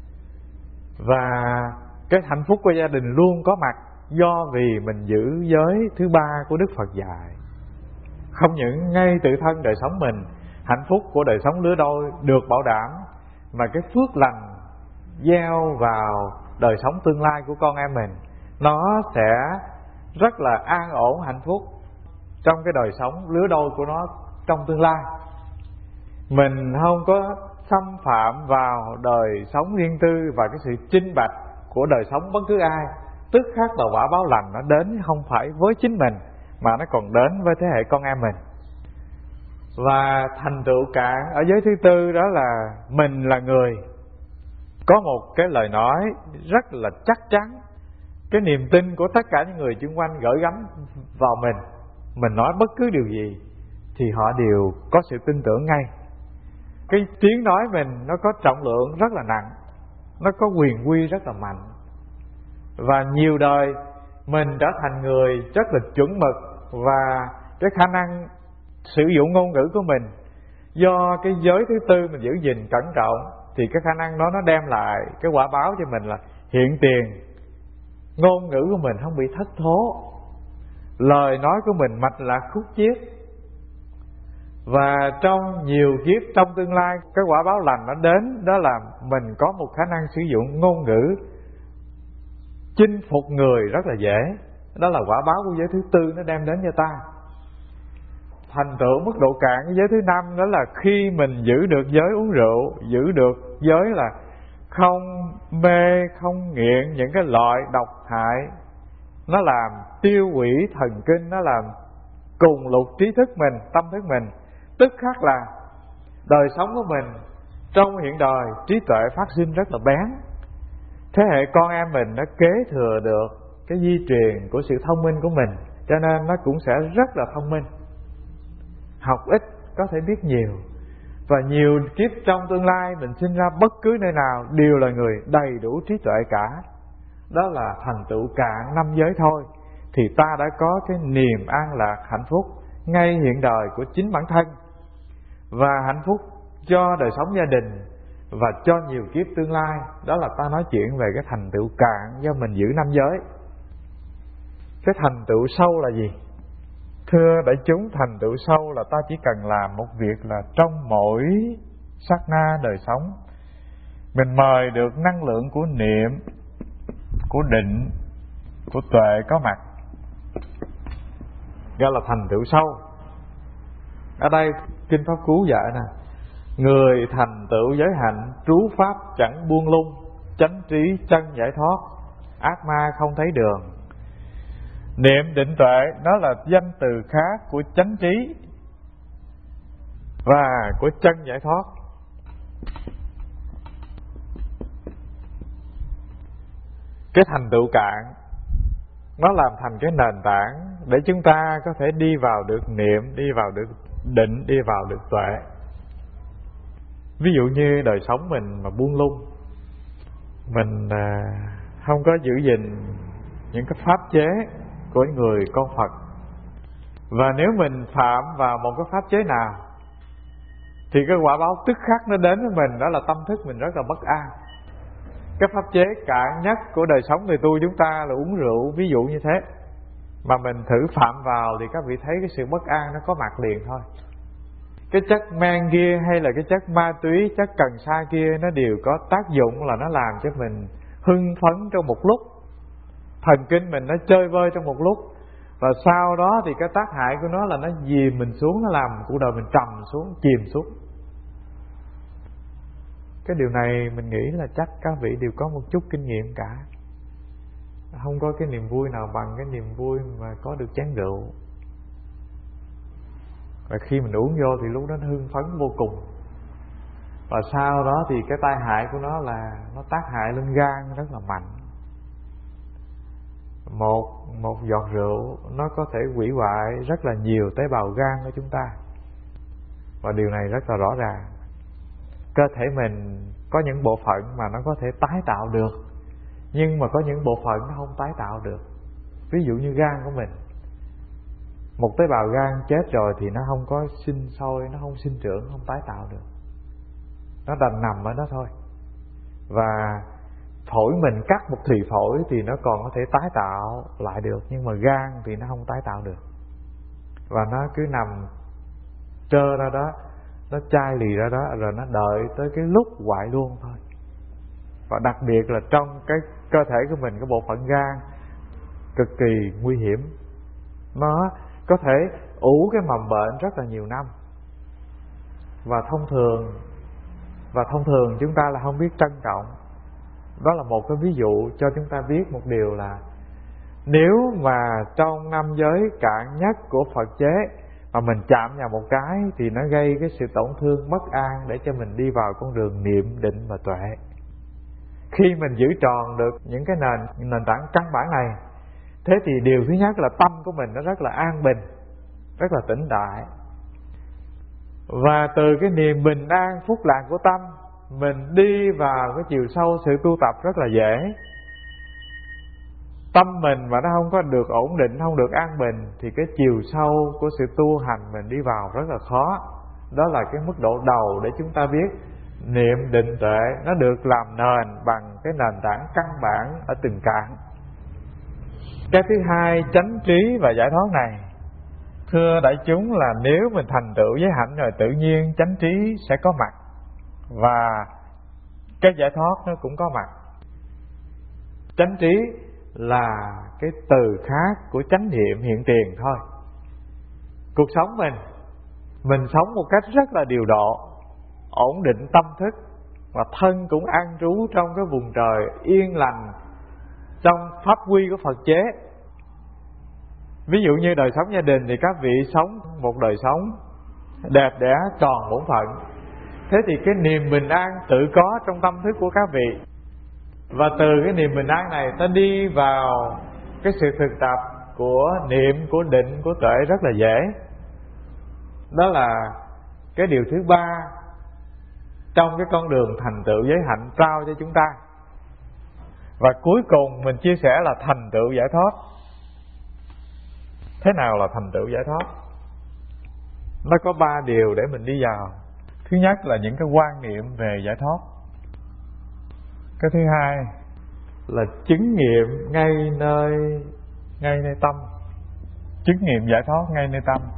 và cái hạnh phúc của gia đình luôn có mặt do vì mình giữ giới thứ ba của Đức Phật dạy. Không những ngay tự thân đời sống mình, hạnh phúc của đời sống lứa đôi được bảo đảm, mà cái phước lành gieo vào đời sống tương lai của con em mình, nó sẽ rất là an ổn hạnh phúc trong cái đời sống lứa đôi của nó trong tương lai. Mình không có xâm phạm vào đời sống riêng tư và cái sự chinh bạch của đời sống bất cứ ai, tức khắc là quả báo lành nó đến không phải với chính mình, mà nó còn đến với thế hệ con em mình. Và thành tựu cạn ở giới thứ tư đó là mình là người có một cái lời nói rất là chắc chắn. Cái niềm tin của tất cả những người xung quanh gửi gắm vào mình nói bất cứ điều gì thì họ đều có sự tin tưởng ngay. Cái tiếng nói mình nó có trọng lượng rất là nặng, nó có quyền quy rất là mạnh. Và nhiều đời mình trở thành người rất là chuẩn mực, và cái khả năng sử dụng ngôn ngữ của mình do cái giới thứ tư mình giữ gìn cẩn trọng, thì cái khả năng đó nó đem lại cái quả báo cho mình là hiện tiền. Ngôn ngữ của mình không bị thất thố, lời nói của mình mạch lạc khúc chiết, và trong nhiều kiếp trong tương lai cái quả báo lành nó đến, đó là mình có một khả năng sử dụng ngôn ngữ chinh phục người rất là dễ. Đó là quả báo của giới thứ tư nó đem đến cho ta. Thành tựu mức độ cạn của giới thứ năm đó là khi mình giữ được giới uống rượu, giữ được giới là không mê, không nghiện những cái loại độc hại, nó làm tiêu hủy thần kinh, nó làm cùng lục trí thức mình, tâm thức mình, tức khắc là đời sống của mình trong hiện đời trí tuệ phát sinh rất là bén. Thế hệ con em mình nó kế thừa được cái di truyền của sự thông minh của mình, cho nên nó cũng sẽ rất là thông minh. Học ít có thể biết nhiều, và nhiều kiếp trong tương lai mình sinh ra bất cứ nơi nào đều là người đầy đủ trí tuệ cả. Đó là thành tựu cạn năm giới thôi, thì ta đã có cái niềm an lạc hạnh phúc ngay hiện đời của chính bản thân, và hạnh phúc cho đời sống gia đình và cho nhiều kiếp tương lai. Đó là ta nói chuyện về cái thành tựu cạn do mình giữ năm giới. Cái thành tựu sâu là gì? Thưa đại chúng, thành tựu sâu là ta chỉ cần làm một việc là trong mỗi sát na đời sống mình mời được năng lượng của niệm, của định, của tuệ có mặt, đó là thành tựu sâu. Ở đây Kinh Pháp Cú dạy nè: người thành tựu giới hạnh, trú pháp chẳng buông lung, chánh trí chân giải thoát, ác ma không thấy đường. Niệm định tuệ nó là danh từ khác của chánh trí và của chân giải thoát. Cái thành tựu cạn nó làm thành cái nền tảng để chúng ta có thể đi vào được niệm, đi vào được định, đi vào được tuệ. Ví dụ như đời sống mình mà buông lung, mình không có giữ gìn những cái pháp chế của người con Phật, và nếu mình phạm vào một cái pháp chế nào thì cái quả báo tức khắc nó đến với mình, đó là tâm thức mình rất là bất an. Cái pháp chế cạn nhất của đời sống người tu chúng ta là uống rượu, ví dụ như thế, mà mình thử phạm vào thì các vị thấy cái sự bất an nó có mặt liền thôi. Cái chất men kia hay là cái chất ma túy, chất cần sa kia, nó đều có tác dụng là nó làm cho mình hưng phấn trong một lúc, Thần kinh mình nó chơi vơi trong một lúc, và sau đó thì cái tác hại của nó là nó dìm mình xuống, nó làm cuộc đời mình trầm xuống, chìm xuống. Cái điều này mình nghĩ là chắc các vị đều có một chút kinh nghiệm cả. Không có cái niềm vui nào bằng cái niềm vui mà có được chén rượu. Và khi mình uống vô thì lúc đó nó hưng phấn vô cùng. Và sau đó thì cái tai hại của nó là nó tác hại lên gan rất là mạnh. Một giọt rượu nó có thể hủy hoại rất là nhiều tế bào gan của chúng ta. Và điều này rất là rõ ràng. Cơ thể mình có những bộ phận mà nó có thể tái tạo được, nhưng mà có những bộ phận nó không tái tạo được. Ví dụ như gan của mình, một tế bào gan chết rồi thì nó không có sinh sôi, nó không sinh trưởng, không tái tạo được, nó đành nằm ở đó thôi. Và phổi mình cắt một thùy phổi thì nó còn có thể tái tạo lại được, nhưng mà gan thì nó không tái tạo được. Và nó cứ nằm trơ ra đó, nó chai lì ra đó, rồi nó đợi tới cái lúc hoại luôn thôi. Và đặc biệt là trong cái cơ thể của mình, cái bộ phận gan cực kỳ nguy hiểm. Nó có thể ủ cái mầm bệnh rất là nhiều năm. Và thông thường chúng ta là không biết trân trọng. Đó là một cái ví dụ cho chúng ta biết một điều là nếu mà trong năm giới cạn nhất của Phật chế mà mình chạm vào một cái thì nó gây cái sự tổn thương bất an để cho mình đi vào con đường niệm định và tuệ. Khi mình giữ tròn được những cái nền tảng căn bản này, thế thì điều thứ nhất là tâm của mình nó rất là an bình, rất là tĩnh tại. Và từ cái niềm bình an phúc lạc của tâm, mình đi vào cái chiều sâu sự tu tập rất là dễ. Tâm mình mà nó không có được ổn định, không được an bình, thì cái chiều sâu của sự tu hành mình đi vào rất là khó. Đó là cái mức độ đầu để chúng ta biết niệm định tuệ nó được làm nền bằng cái nền tảng căn bản ở từng cạn. Cái thứ hai, chánh trí và giải thoát này, thưa đại chúng, là nếu mình thành tựu giới hạnh rồi tự nhiên chánh trí sẽ có mặt, và cái giải thoát nó cũng có mặt. Chánh trí là cái từ khác của chánh niệm hiện tiền thôi. Cuộc sống mình sống một cách rất là điều độ, ổn định tâm thức, và thân cũng an trú trong cái vùng trời yên lành trong pháp quy của Phật chế. Ví dụ như đời sống gia đình thì các vị sống một đời sống đẹp đẽ tròn bổn phận. Thế thì cái niềm bình an tự có trong tâm thức của các vị. Và từ cái niềm bình an này ta đi vào cái sự thực tập của niệm, của định, của tuệ rất là dễ. Đó là cái điều thứ ba trong cái con đường thành tựu giới hạnh trao cho chúng ta. Và cuối cùng mình chia sẻ là thành tựu giải thoát. Thế nào là thành tựu giải thoát? Nó có 3 điều để mình đi vào. Thứ nhất là những cái quan niệm về giải thoát. Cái thứ hai là chứng nghiệm ngay nơi tâm. Chứng nghiệm giải thoát ngay nơi tâm.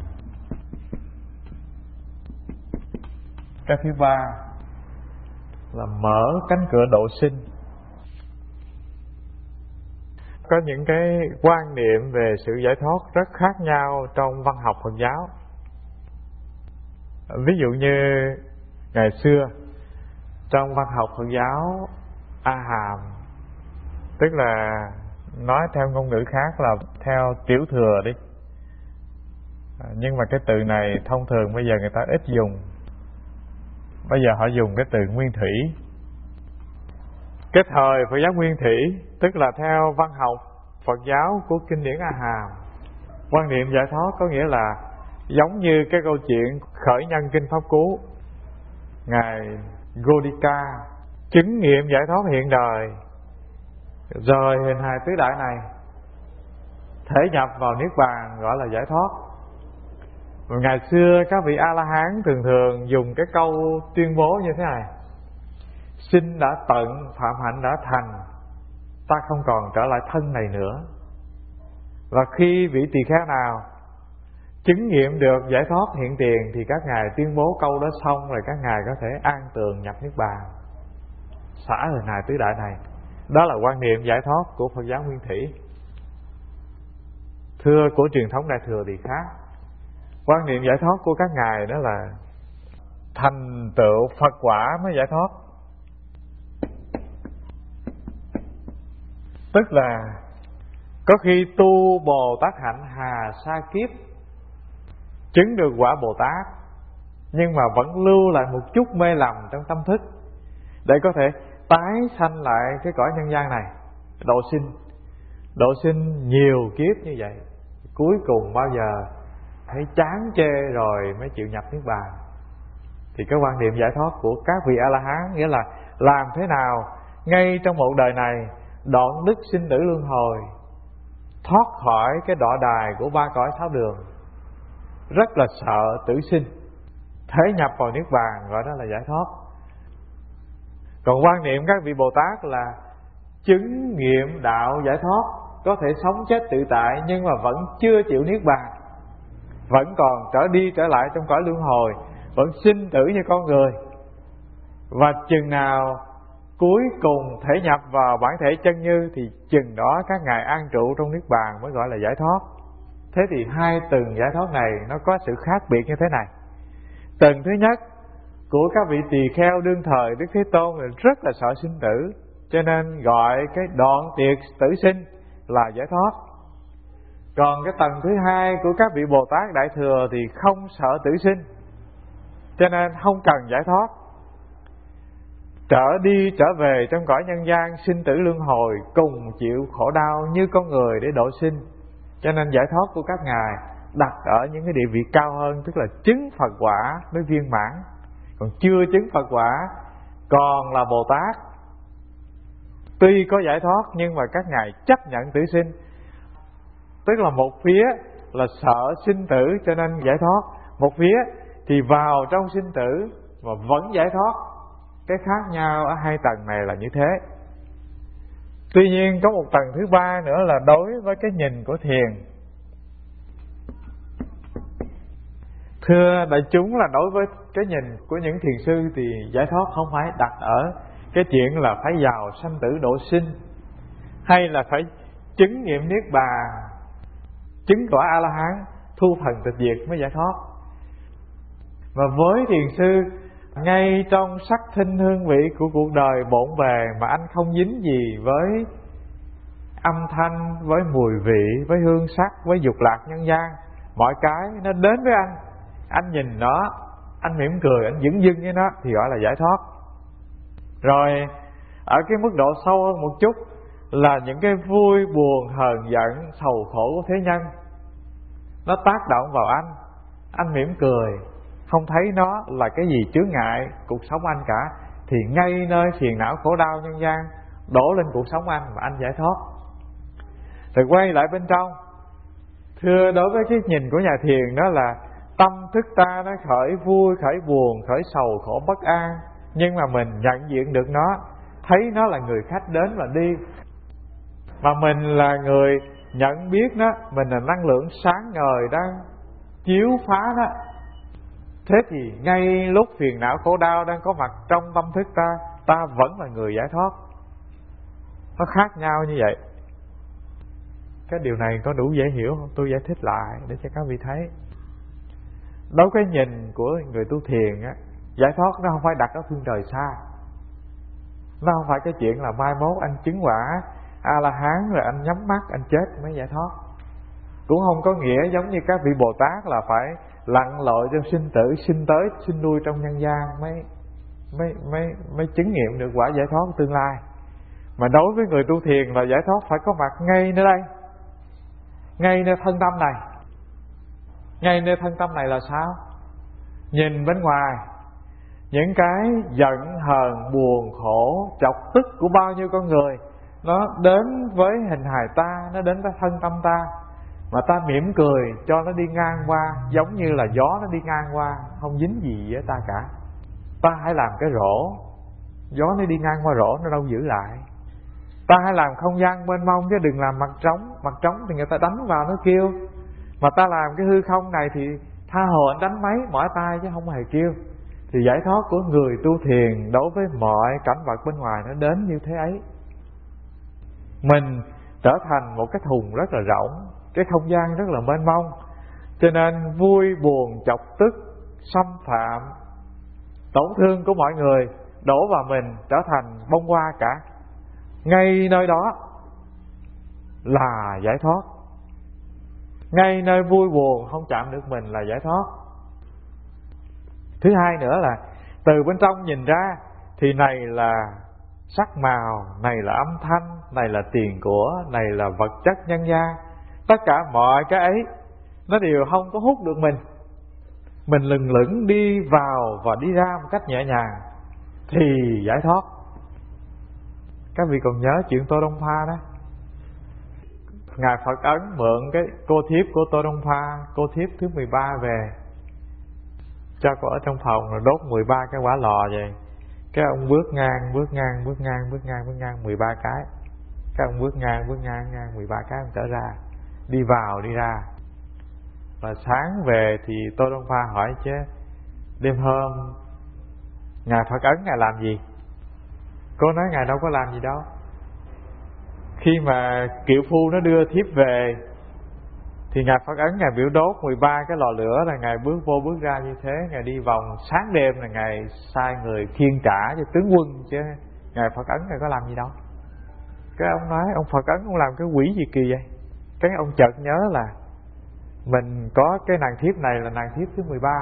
Cái thứ ba là mở cánh cửa độ sinh. Có những cái quan niệm về sự giải thoát rất khác nhau trong văn học Phật giáo. Ví dụ như ngày xưa trong văn học Phật giáo A Hàm, tức là nói theo ngôn ngữ khác là theo tiểu thừa đi, nhưng mà cái từ này thông thường bây giờ người ta ít dùng. Bây giờ họ dùng cái từ nguyên thủy. Cái thời Phật giáo nguyên thủy, tức là theo văn học Phật giáo của kinh điển A Hàm, quan niệm giải thoát có nghĩa là giống như cái câu chuyện khởi nhân kinh Pháp Cú, ngài Godika chứng nghiệm giải thoát hiện đời, rồi hình hài tứ đại này thể nhập vào niết bàn gọi là giải thoát. Rồi ngày xưa các vị A La Hán thường dùng cái câu tuyên bố như thế này: sinh đã tận, phạm hạnh đã thành, ta không còn trở lại thân này nữa. Và khi vị tỳ kheo nào chứng nghiệm được giải thoát hiện tiền thì các ngài tuyên bố câu đó xong rồi các ngài có thể an tường nhập niết bàn, xả hình hài tứ đại này. Đó là quan niệm giải thoát của Phật giáo nguyên thủy. Thưa, của truyền thống Đại Thừa thì khác. Quan niệm giải thoát của các ngài đó là thành tựu Phật quả mới giải thoát. Tức là có khi tu Bồ Tát hạnh hà sa kiếp, chứng được quả Bồ Tát, nhưng mà vẫn lưu lại một chút mê lầm trong tâm thức, để có thể tái sanh lại cái cõi nhân gian này, độ sinh nhiều kiếp như vậy, cuối cùng bao giờ thấy chán chê rồi mới chịu nhập Niết Bàn. Thì cái quan niệm giải thoát của các vị A-la-hán nghĩa là làm thế nào ngay trong một đời này đoạn đứt sinh tử luân hồi, thoát khỏi cái đọa đài của ba cõi sáu đường, rất là sợ tử sinh, thế nhập vào Niết Bàn, gọi đó là giải thoát. Còn quan niệm các vị Bồ Tát là chứng nghiệm đạo giải thoát, có thể sống chết tự tại nhưng mà vẫn chưa chịu Niết Bàn, vẫn còn trở đi trở lại trong cõi luân hồi, vẫn sinh tử như con người. Và chừng nào cuối cùng thể nhập vào bản thể chân như thì chừng đó các ngài an trụ trong Niết Bàn mới gọi là giải thoát. Thế thì hai tầng giải thoát này nó có sự khác biệt như thế này. Tầng thứ nhất của các vị tỳ kheo đương thời Đức Thế Tôn là rất là sợ sinh tử, cho nên gọi cái đoạn tiệt tử sinh là giải thoát. Còn cái tầng thứ hai của các vị Bồ Tát Đại Thừa thì không sợ tử sinh, cho nên không cần giải thoát, trở đi trở về trong cõi nhân gian sinh tử luân hồi, cùng chịu khổ đau như con người để độ sinh. Cho nên giải thoát của các ngài đặt ở những cái địa vị cao hơn, tức là chứng Phật quả mới viên mãn. Còn chưa chứng Phật quả còn là Bồ Tát, tuy có giải thoát nhưng mà các ngài chấp nhận tử sinh. Tức là một phía là sợ sinh tử cho nên giải thoát, một phía thì vào trong sinh tử mà vẫn giải thoát. Cái khác nhau ở hai tầng này là như thế. Tuy nhiên có một tầng thứ ba nữa là đối với cái nhìn của thiền. Thưa đại chúng, là đối với cái nhìn của những thiền sư thì giải thoát không phải đặt ở cái chuyện là phải vào sanh tử độ sinh, hay là phải chứng nghiệm Niết Bàn, chứng quả A-la-hán, thu phần tịch diệt mới giải thoát. Và với thiền sư, ngay trong sắc thinh hương vị của cuộc đời bộn bề mà anh không dính gì với âm thanh, với mùi vị, với hương sắc, với dục lạc nhân gian, mọi cái nó đến với anh nhìn nó, anh mỉm cười, anh dửng dưng với nó thì gọi là giải thoát. Rồi ở cái mức độ sâu hơn một chút là những cái vui buồn hờn giận sầu khổ của thế nhân, nó tác động vào anh mỉm cười, không thấy nó là cái gì chướng ngại cuộc sống anh cả, thì ngay nơi phiền não khổ đau nhân gian đổ lên cuộc sống anh mà anh giải thoát. Rồi quay lại bên trong, thưa, đối với cái nhìn của nhà thiền đó là tâm thức ta nó khởi vui, khởi buồn, khởi sầu khổ bất an, nhưng mà mình nhận diện được nó, thấy nó là người khách đến và đi, mà mình là người nhận biết nó, mình là năng lượng sáng ngời đang chiếu phá nó. Thế thì ngay lúc phiền não khổ đau đang có mặt trong tâm thức ta vẫn là người giải thoát. Nó khác nhau như vậy. Cái điều này có đủ dễ hiểu không? Tôi giải thích lại để cho các vị thấy. Đối với nhìn của người tu thiền á, giải thoát nó không phải đặt ở phương trời xa. Nó không phải cái chuyện là mai mốt anh chứng quả A-la-hán rồi anh nhắm mắt anh chết mới giải thoát. Cũng không có nghĩa giống như các vị Bồ Tát là phải lặn lội trong sinh tử, sinh tới sinh lui trong nhân gian mới chứng nghiệm được quả giải thoát tương lai. Mà đối với người tu thiền là giải thoát phải có mặt ngay nơi đây, ngay nơi thân tâm này. Ngay nơi thân tâm này là sao? Nhìn bên ngoài những cái giận hờn buồn khổ chọc tức của bao nhiêu con người, nó đến với hình hài ta, nó đến với thân tâm ta, mà ta mỉm cười cho nó đi ngang qua, giống như là gió nó đi ngang qua, không dính gì với ta cả. Ta hãy làm cái rổ, gió nó đi ngang qua rổ nó đâu giữ lại. Ta hãy làm không gian mênh mông chứ đừng làm mặt trống thì người ta đánh vào nó kêu. Mà ta làm cái hư không này thì tha hồ anh đánh máy mỏi tay chứ không hề kêu. Thì giải thoát của người tu thiền đối với mọi cảnh vật bên ngoài nó đến như thế ấy. Mình trở thành một cái thùng rất là rỗng, cái không gian rất là mênh mông. Cho nên vui buồn chọc tức xâm phạm tổn thương của mọi người đổ vào mình trở thành bông hoa cả. Ngay nơi đó là giải thoát. Ngay nơi vui buồn không chạm được mình là giải thoát. Thứ hai nữa là từ bên trong nhìn ra thì này là sắc màu, này là âm thanh, này là tiền của, này là vật chất nhân gian. Tất cả mọi cái ấy nó đều không có hút được mình. Mình lừng lững đi vào và đi ra một cách nhẹ nhàng thì giải thoát. Các vị còn nhớ chuyện Tô Đông Pha đó. Ngài Phật Ấn mượn cái cô thiếp của Tô Đông Pha, cô thiếp thứ 13 về, cho cô ở trong phòng rồi đốt 13 cái quả lò vậy. Cái ông bước ngang 13 cái. Cái ông bước ngang 13 cái, ông trở ra, đi vào đi ra. Và sáng về thì Tô Đông Pha hỏi chứ đêm hôm Ngài Phật Ấn Ngài làm gì? Cô nói Ngài đâu có làm gì đâu. Khi mà kiệu phu nó đưa thiếp về thì Ngài Phật Ấn Ngài biểu đốt 13 cái lò lửa, là Ngài bước vô bước ra như thế. Ngài đi vòng sáng đêm là Ngài sai người khiêng trả cho tướng quân, chứ Ngài Phật Ấn Ngài có làm gì đâu. Cái ông nói ông Phật Ấn ông làm cái quỷ gì kỳ vậy? Cái ông chợt nhớ là mình có cái nàng thiếp này là nàng thiếp thứ 13,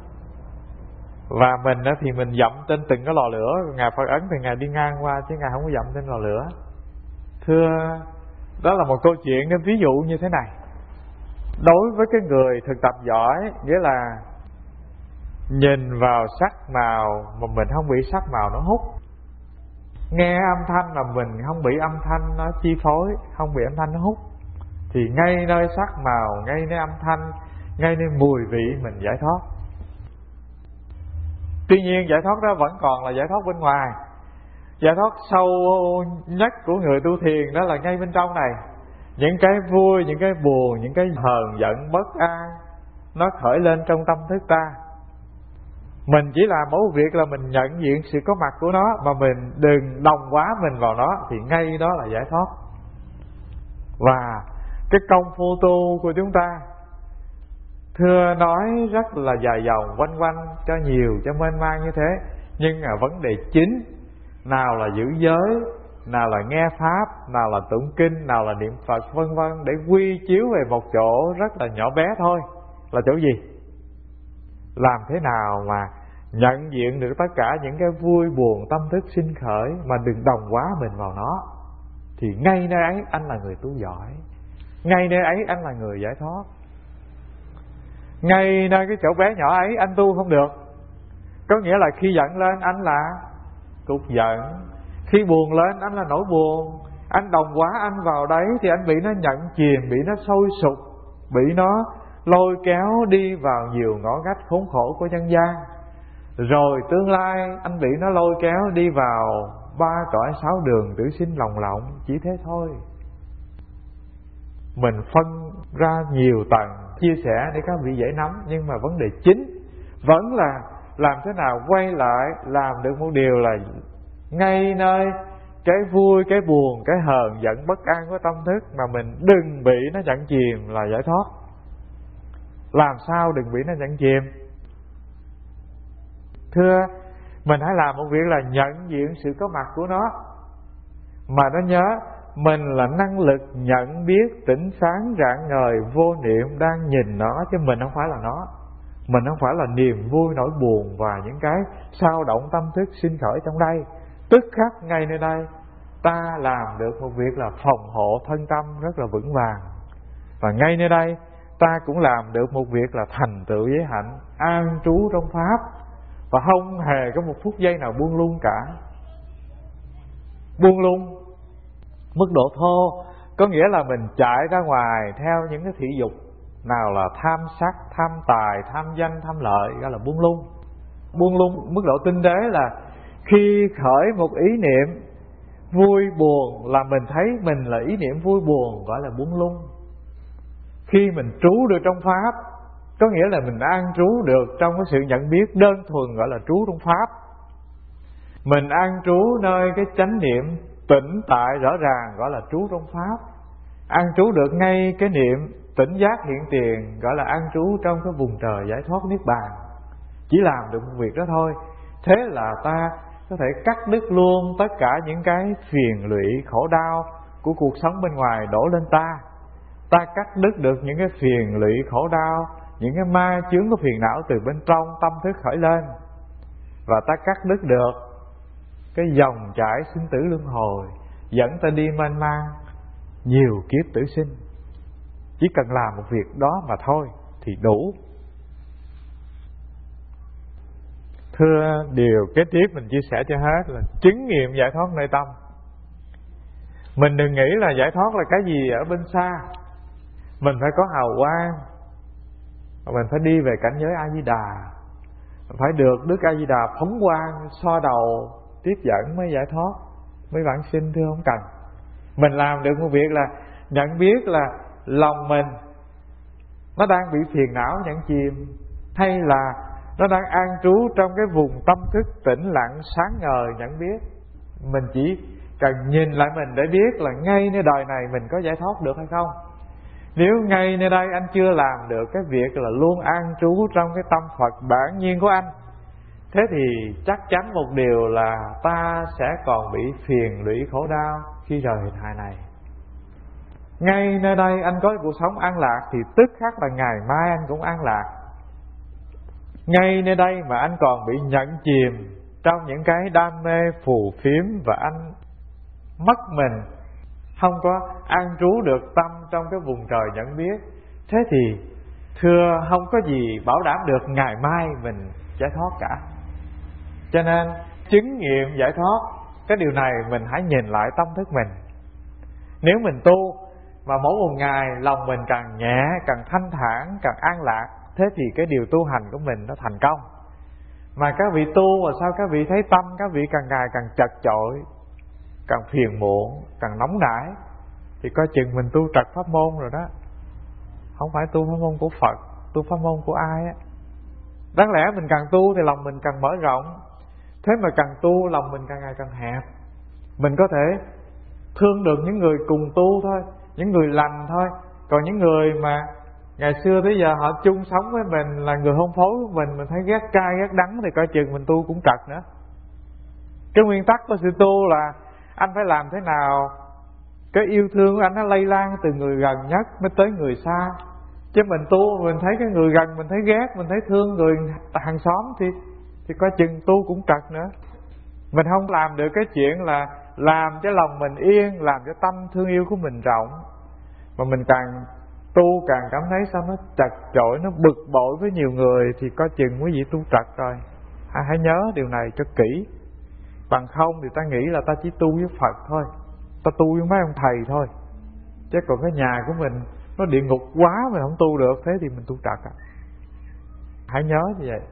và mình thì mình dậm trên từng cái lò lửa. Ngài Phật Ấn thì Ngài đi ngang qua chứ Ngài không có dậm trên lò lửa. Thưa, đó là một câu chuyện nên ví dụ như thế này. Đối với cái người thực tập giỏi, nghĩa là nhìn vào sắc màu mà mình không bị sắc màu nó hút, nghe âm thanh mà mình không bị âm thanh nó chi phối, không bị âm thanh nó hút, thì ngay nơi sắc màu, ngay nơi âm thanh, ngay nơi mùi vị mình giải thoát. Tuy nhiên giải thoát đó vẫn còn là giải thoát bên ngoài. Giải thoát sâu nhất của người tu thiền đó là ngay bên trong này. Những cái vui, những cái buồn, những cái hờn giận, bất an nó khởi lên trong tâm thức ta. Mình chỉ làm mỗi việc là mình nhận diện sự có mặt của nó, mà mình đừng đồng hóa mình vào nó, thì ngay đó là giải thoát. Và cái công phu tu của chúng ta, thưa nói rất là dài dòng quanh quanh cho nhiều, cho mênh mang như thế, nhưng mà vấn đề chính, nào là giữ giới, nào là nghe pháp, nào là tụng kinh, nào là niệm Phật, vân vân, để quy chiếu về một chỗ rất là nhỏ bé thôi. Là chỗ gì? Làm thế nào mà nhận diện được tất cả những cái vui buồn tâm thức sinh khởi, mà đừng đồng hóa mình vào nó, thì ngay nơi ấy anh là người tu giỏi. Ngay nơi ấy anh là người giải thoát. Ngay nơi cái chỗ bé nhỏ ấy anh tu không được. Có nghĩa là khi giận lên anh là cục giận, khi buồn lên anh là nỗi buồn. Anh đồng hóa anh vào đấy thì anh bị nó nhận chìm, bị nó sôi sục, bị nó lôi kéo đi vào nhiều ngõ ngách khốn khổ của nhân gian. Rồi tương lai anh bị nó lôi kéo đi vào 3 cõi 6 đường tử sinh lòng lộng. Chỉ thế thôi. Mình phân ra nhiều tầng chia sẻ để các vị dễ nắm, nhưng mà vấn đề chính vẫn là làm thế nào quay lại làm được một điều là ngay nơi cái vui, cái buồn, cái hờn giận, bất an của tâm thức mà mình đừng bị nó nhận chìm là giải thoát. Làm sao đừng bị nó nhận chìm? Thưa, mình hãy làm một việc là nhận diện sự có mặt của nó, mà nó nhớ mình là năng lực nhận biết tỉnh sáng rạng ngời vô niệm đang nhìn nó, chứ mình không phải là nó. Mình không phải là niềm vui, nỗi buồn và những cái sao động tâm thức sinh khởi trong đây. Tức khắc ngay nơi đây ta làm được một việc là phòng hộ thân tâm rất là vững vàng. Và ngay nơi đây ta cũng làm được một việc là thành tựu giới hạnh, an trú trong Pháp, và không hề có một phút giây nào buông lung cả. Buông lung mức độ thô có nghĩa là mình chạy ra ngoài theo những cái thị dục, nào là tham sắc, tham tài, tham danh, tham lợi, gọi là buông lung. Buông lung mức độ tinh tế là khi khởi một ý niệm vui buồn là mình thấy mình là ý niệm vui buồn, gọi là buông lung. Khi mình trú được trong Pháp, có nghĩa là mình an trú được trong cái sự nhận biết đơn thuần, gọi là trú trong Pháp. Mình an trú nơi cái chánh niệm tĩnh tại rõ ràng, gọi là trú trong Pháp. An trú được ngay cái niệm tỉnh giác hiện tiền, gọi là an trú trong cái vùng trời giải thoát niết bàn. Chỉ làm được một việc đó thôi. Thế là ta có thể cắt đứt luôn tất cả những cái phiền lụy khổ đau của cuộc sống bên ngoài đổ lên ta. Ta cắt đứt được những cái phiền lụy khổ đau, những cái ma chướng của phiền não từ bên trong tâm thức khởi lên. Và ta cắt đứt được cái dòng chảy sinh tử luân hồi dẫn ta đi mênh mang nhiều kiếp tử sinh. Chỉ cần làm một việc đó mà thôi thì đủ. Thưa, điều kế tiếp mình chia sẻ cho hết là chứng nghiệm giải thoát nơi tâm. Mình đừng nghĩ là giải thoát là cái gì ở bên xa. Mình phải có hào quang, mình phải đi về cảnh giới A-di-đà, phải được Đức A-di-đà phóng quang soi đầu tiếp dẫn mới giải thoát, mới vãng sinh. Thưa, không cần. Mình làm được một việc là nhận biết là lòng mình nó đang bị phiền não nhẫn chìm, hay là nó đang an trú trong cái vùng tâm thức tĩnh lặng sáng ngời nhận biết. Mình chỉ cần nhìn lại mình để biết là ngay nơi đời này mình có giải thoát được hay không. Nếu ngay nơi đây anh chưa làm được cái việc là luôn an trú trong cái tâm Phật bản nhiên của anh, thế thì chắc chắn một điều là ta sẽ còn bị phiền lụy khổ đau khi rời hình hài này. Ngay nơi đây anh có cuộc sống an lạc thì tức khắc là ngày mai anh cũng an lạc. Ngay nơi đây mà anh còn bị nhẫn chìm trong những cái đam mê phù phiếm và anh mất mình, không có an trú được tâm trong cái vùng trời nhận biết, thế thì thưa, không có gì bảo đảm được ngày mai mình giải thoát cả. Cho nên chứng nghiệm giải thoát, cái điều này mình hãy nhìn lại tâm thức mình. Nếu mình tu mà mỗi một ngày lòng mình càng nhẹ, càng thanh thản, càng an lạc, thế thì cái điều tu hành của mình nó thành công. Mà các vị tu mà sao các vị thấy tâm các vị càng ngày càng chật chội, càng phiền muộn, càng nóng nảy, thì coi chừng mình tu trật pháp môn rồi đó. Không phải tu pháp môn của Phật, tu pháp môn của ai á. Đáng lẽ mình càng tu thì lòng mình càng mở rộng, thế mà càng tu lòng mình càng ngày càng hẹp. Mình có thể thương được những người cùng tu thôi, những người lành thôi. Còn những người mà ngày xưa tới giờ họ chung sống với mình, là người hôn phối của mình thấy ghét cay ghét đắng, thì coi chừng mình tu cũng trật nữa. Cái nguyên tắc của sự tu là anh phải làm thế nào cái yêu thương của anh nó lây lan từ người gần nhất mới tới người xa. Chứ mình tu mình thấy cái người gần mình thấy ghét, mình thấy thương người hàng xóm thì coi chừng tu cũng trật nữa. Mình không làm được cái chuyện là làm cho lòng mình yên, làm cho tâm thương yêu của mình rộng, mà mình càng tu càng cảm thấy sao nó chật chội, nó bực bội với nhiều người, thì coi chừng quý vị tu trật rồi. Hãy nhớ điều này cho kỹ. Bằng không thì ta nghĩ là ta chỉ tu với Phật thôi, ta tu với mấy ông thầy thôi, chứ còn cái nhà của mình nó địa ngục quá, mình không tu được, thế thì mình tu trật. Hãy nhớ như vậy.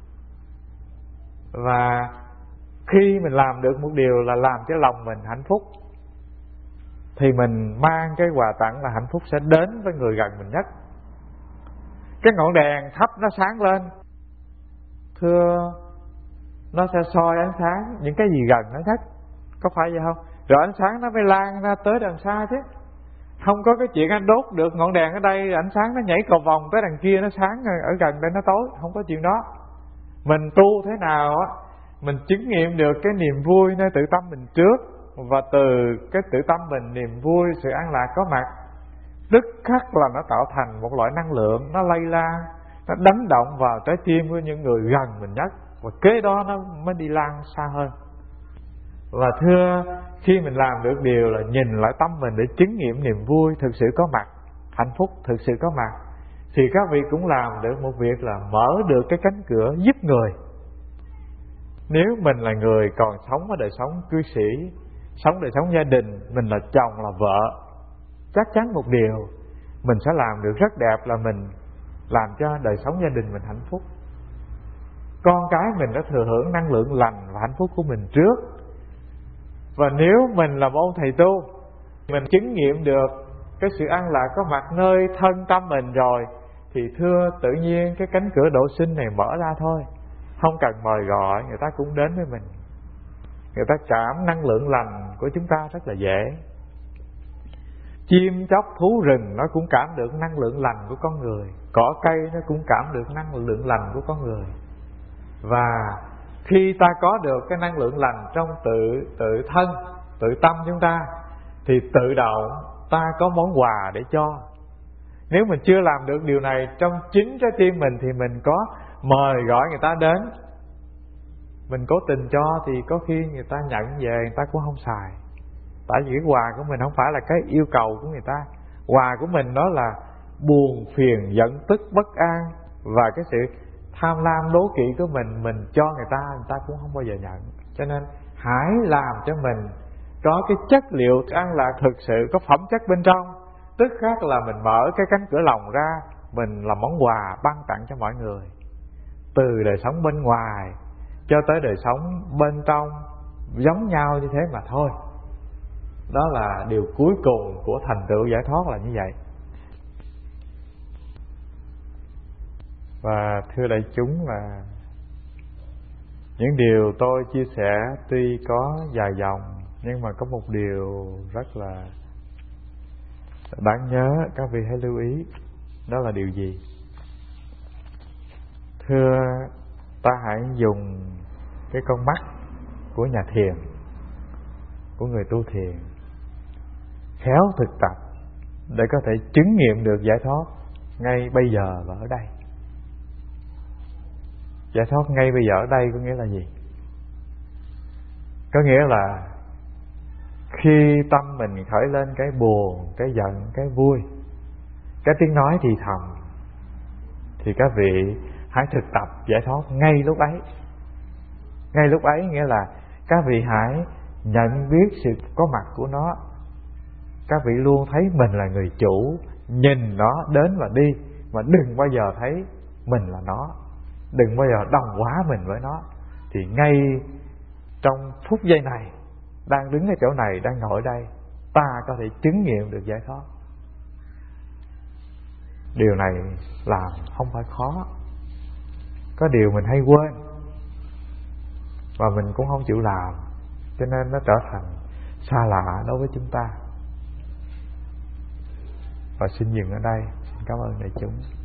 Và khi mình làm được một điều là làm cho lòng mình hạnh phúc, thì mình mang cái quà tặng là hạnh phúc sẽ đến với người gần mình nhất. Cái ngọn đèn thắp nó sáng lên, thưa, nó sẽ soi ánh sáng những cái gì gần nó nhất, có phải vậy không? Rồi ánh sáng nó mới lan ra tới đằng xa chứ. Không có cái chuyện anh đốt được ngọn đèn ở đây, ánh sáng nó nhảy cầu vòng tới đằng kia nó sáng, ở gần đây nó tối. Không có chuyện đó. Mình tu thế nào á, mình chứng nghiệm được cái niềm vui nơi tự tâm mình trước, và từ cái tự tâm mình niềm vui, sự an lạc có mặt, tức khắc là nó tạo thành một loại năng lượng, nó lây lan, nó đánh động vào trái tim của những người gần mình nhất, và kế đó nó mới đi lan xa hơn. Và thưa, khi mình làm được điều là nhìn lại tâm mình để chứng nghiệm niềm vui thực sự có mặt, hạnh phúc thực sự có mặt, thì các vị cũng làm được một việc là mở được cái cánh cửa giúp người. Nếu mình là người còn sống ở đời sống cư sĩ, sống đời sống gia đình, mình là chồng là vợ, chắc chắn một điều mình sẽ làm được rất đẹp là mình làm cho đời sống gia đình mình hạnh phúc. Con cái mình đã thừa hưởng năng lượng lành và hạnh phúc của mình trước. Và nếu mình là một ông thầy tu, mình chứng nghiệm được cái sự an lạc có mặt nơi thân tâm mình rồi, thì thưa, tự nhiên cái cánh cửa độ sinh này mở ra thôi. Không cần mời gọi, người ta cũng đến với mình. Người ta cảm năng lượng lành của chúng ta rất là dễ. chim chóc thú rừng nó cũng cảm được năng lượng lành của con người, cỏ cây nó cũng cảm được năng lượng lành của con người. Và khi ta có được cái năng lượng lành trong tự thân, tự tâm chúng ta, thì tự động ta có món quà để cho. Nếu mình chưa làm được điều này trong chính trái tim mình thì mình có mời gọi người ta đến, mình cố tình cho thì có khi người ta nhận về người ta cũng không xài. Tại vì cái quà của mình không phải là cái yêu cầu của người ta. Quà của mình đó là buồn phiền giận tức bất an, và cái sự tham lam đố kỵ của mình cho người ta cũng không bao giờ nhận. Cho nên hãy làm cho mình có cái chất liệu ăn là thực sự có phẩm chất bên trong. Tức khác là mình mở cái cánh cửa lòng ra, mình làm món quà ban tặng cho mọi người, từ đời sống bên ngoài cho tới đời sống bên trong, giống nhau như thế mà thôi. Đó là điều cuối cùng của thành tựu giải thoát là như vậy. Và thưa đại chúng, là những điều tôi chia sẻ tuy có dài dòng, nhưng mà có một điều rất là đáng nhớ, các vị hãy lưu ý. Đó là điều gì? Thưa, ta hãy dùng cái con mắt của nhà thiền, của người tu thiền, khéo thực tập để có thể chứng nghiệm được giải thoát ngay bây giờ và ở đây. Giải thoát ngay bây giờ ở đây có nghĩa là gì? Có nghĩa là khi tâm mình khởi lên cái buồn, cái giận, cái vui, cái tiếng nói thì thầm, thì các vị hãy thực tập giải thoát ngay lúc ấy. Ngay lúc ấy nghĩa là các vị hãy nhận biết sự có mặt của nó. Các vị luôn thấy mình là người chủ, nhìn nó đến và đi, mà đừng bao giờ thấy mình là nó, đừng bao giờ đồng hóa mình với nó. Thì ngay trong phút giây này, đang đứng ở chỗ này, đang ngồi đây, ta có thể chứng nghiệm được giải thoát. Điều này làm không phải khó. Có điều mình hay quên, và mình cũng không chịu làm, cho nên nó trở thành xa lạ đối với chúng ta. Và xin dừng ở đây. Xin cảm ơn đại chúng.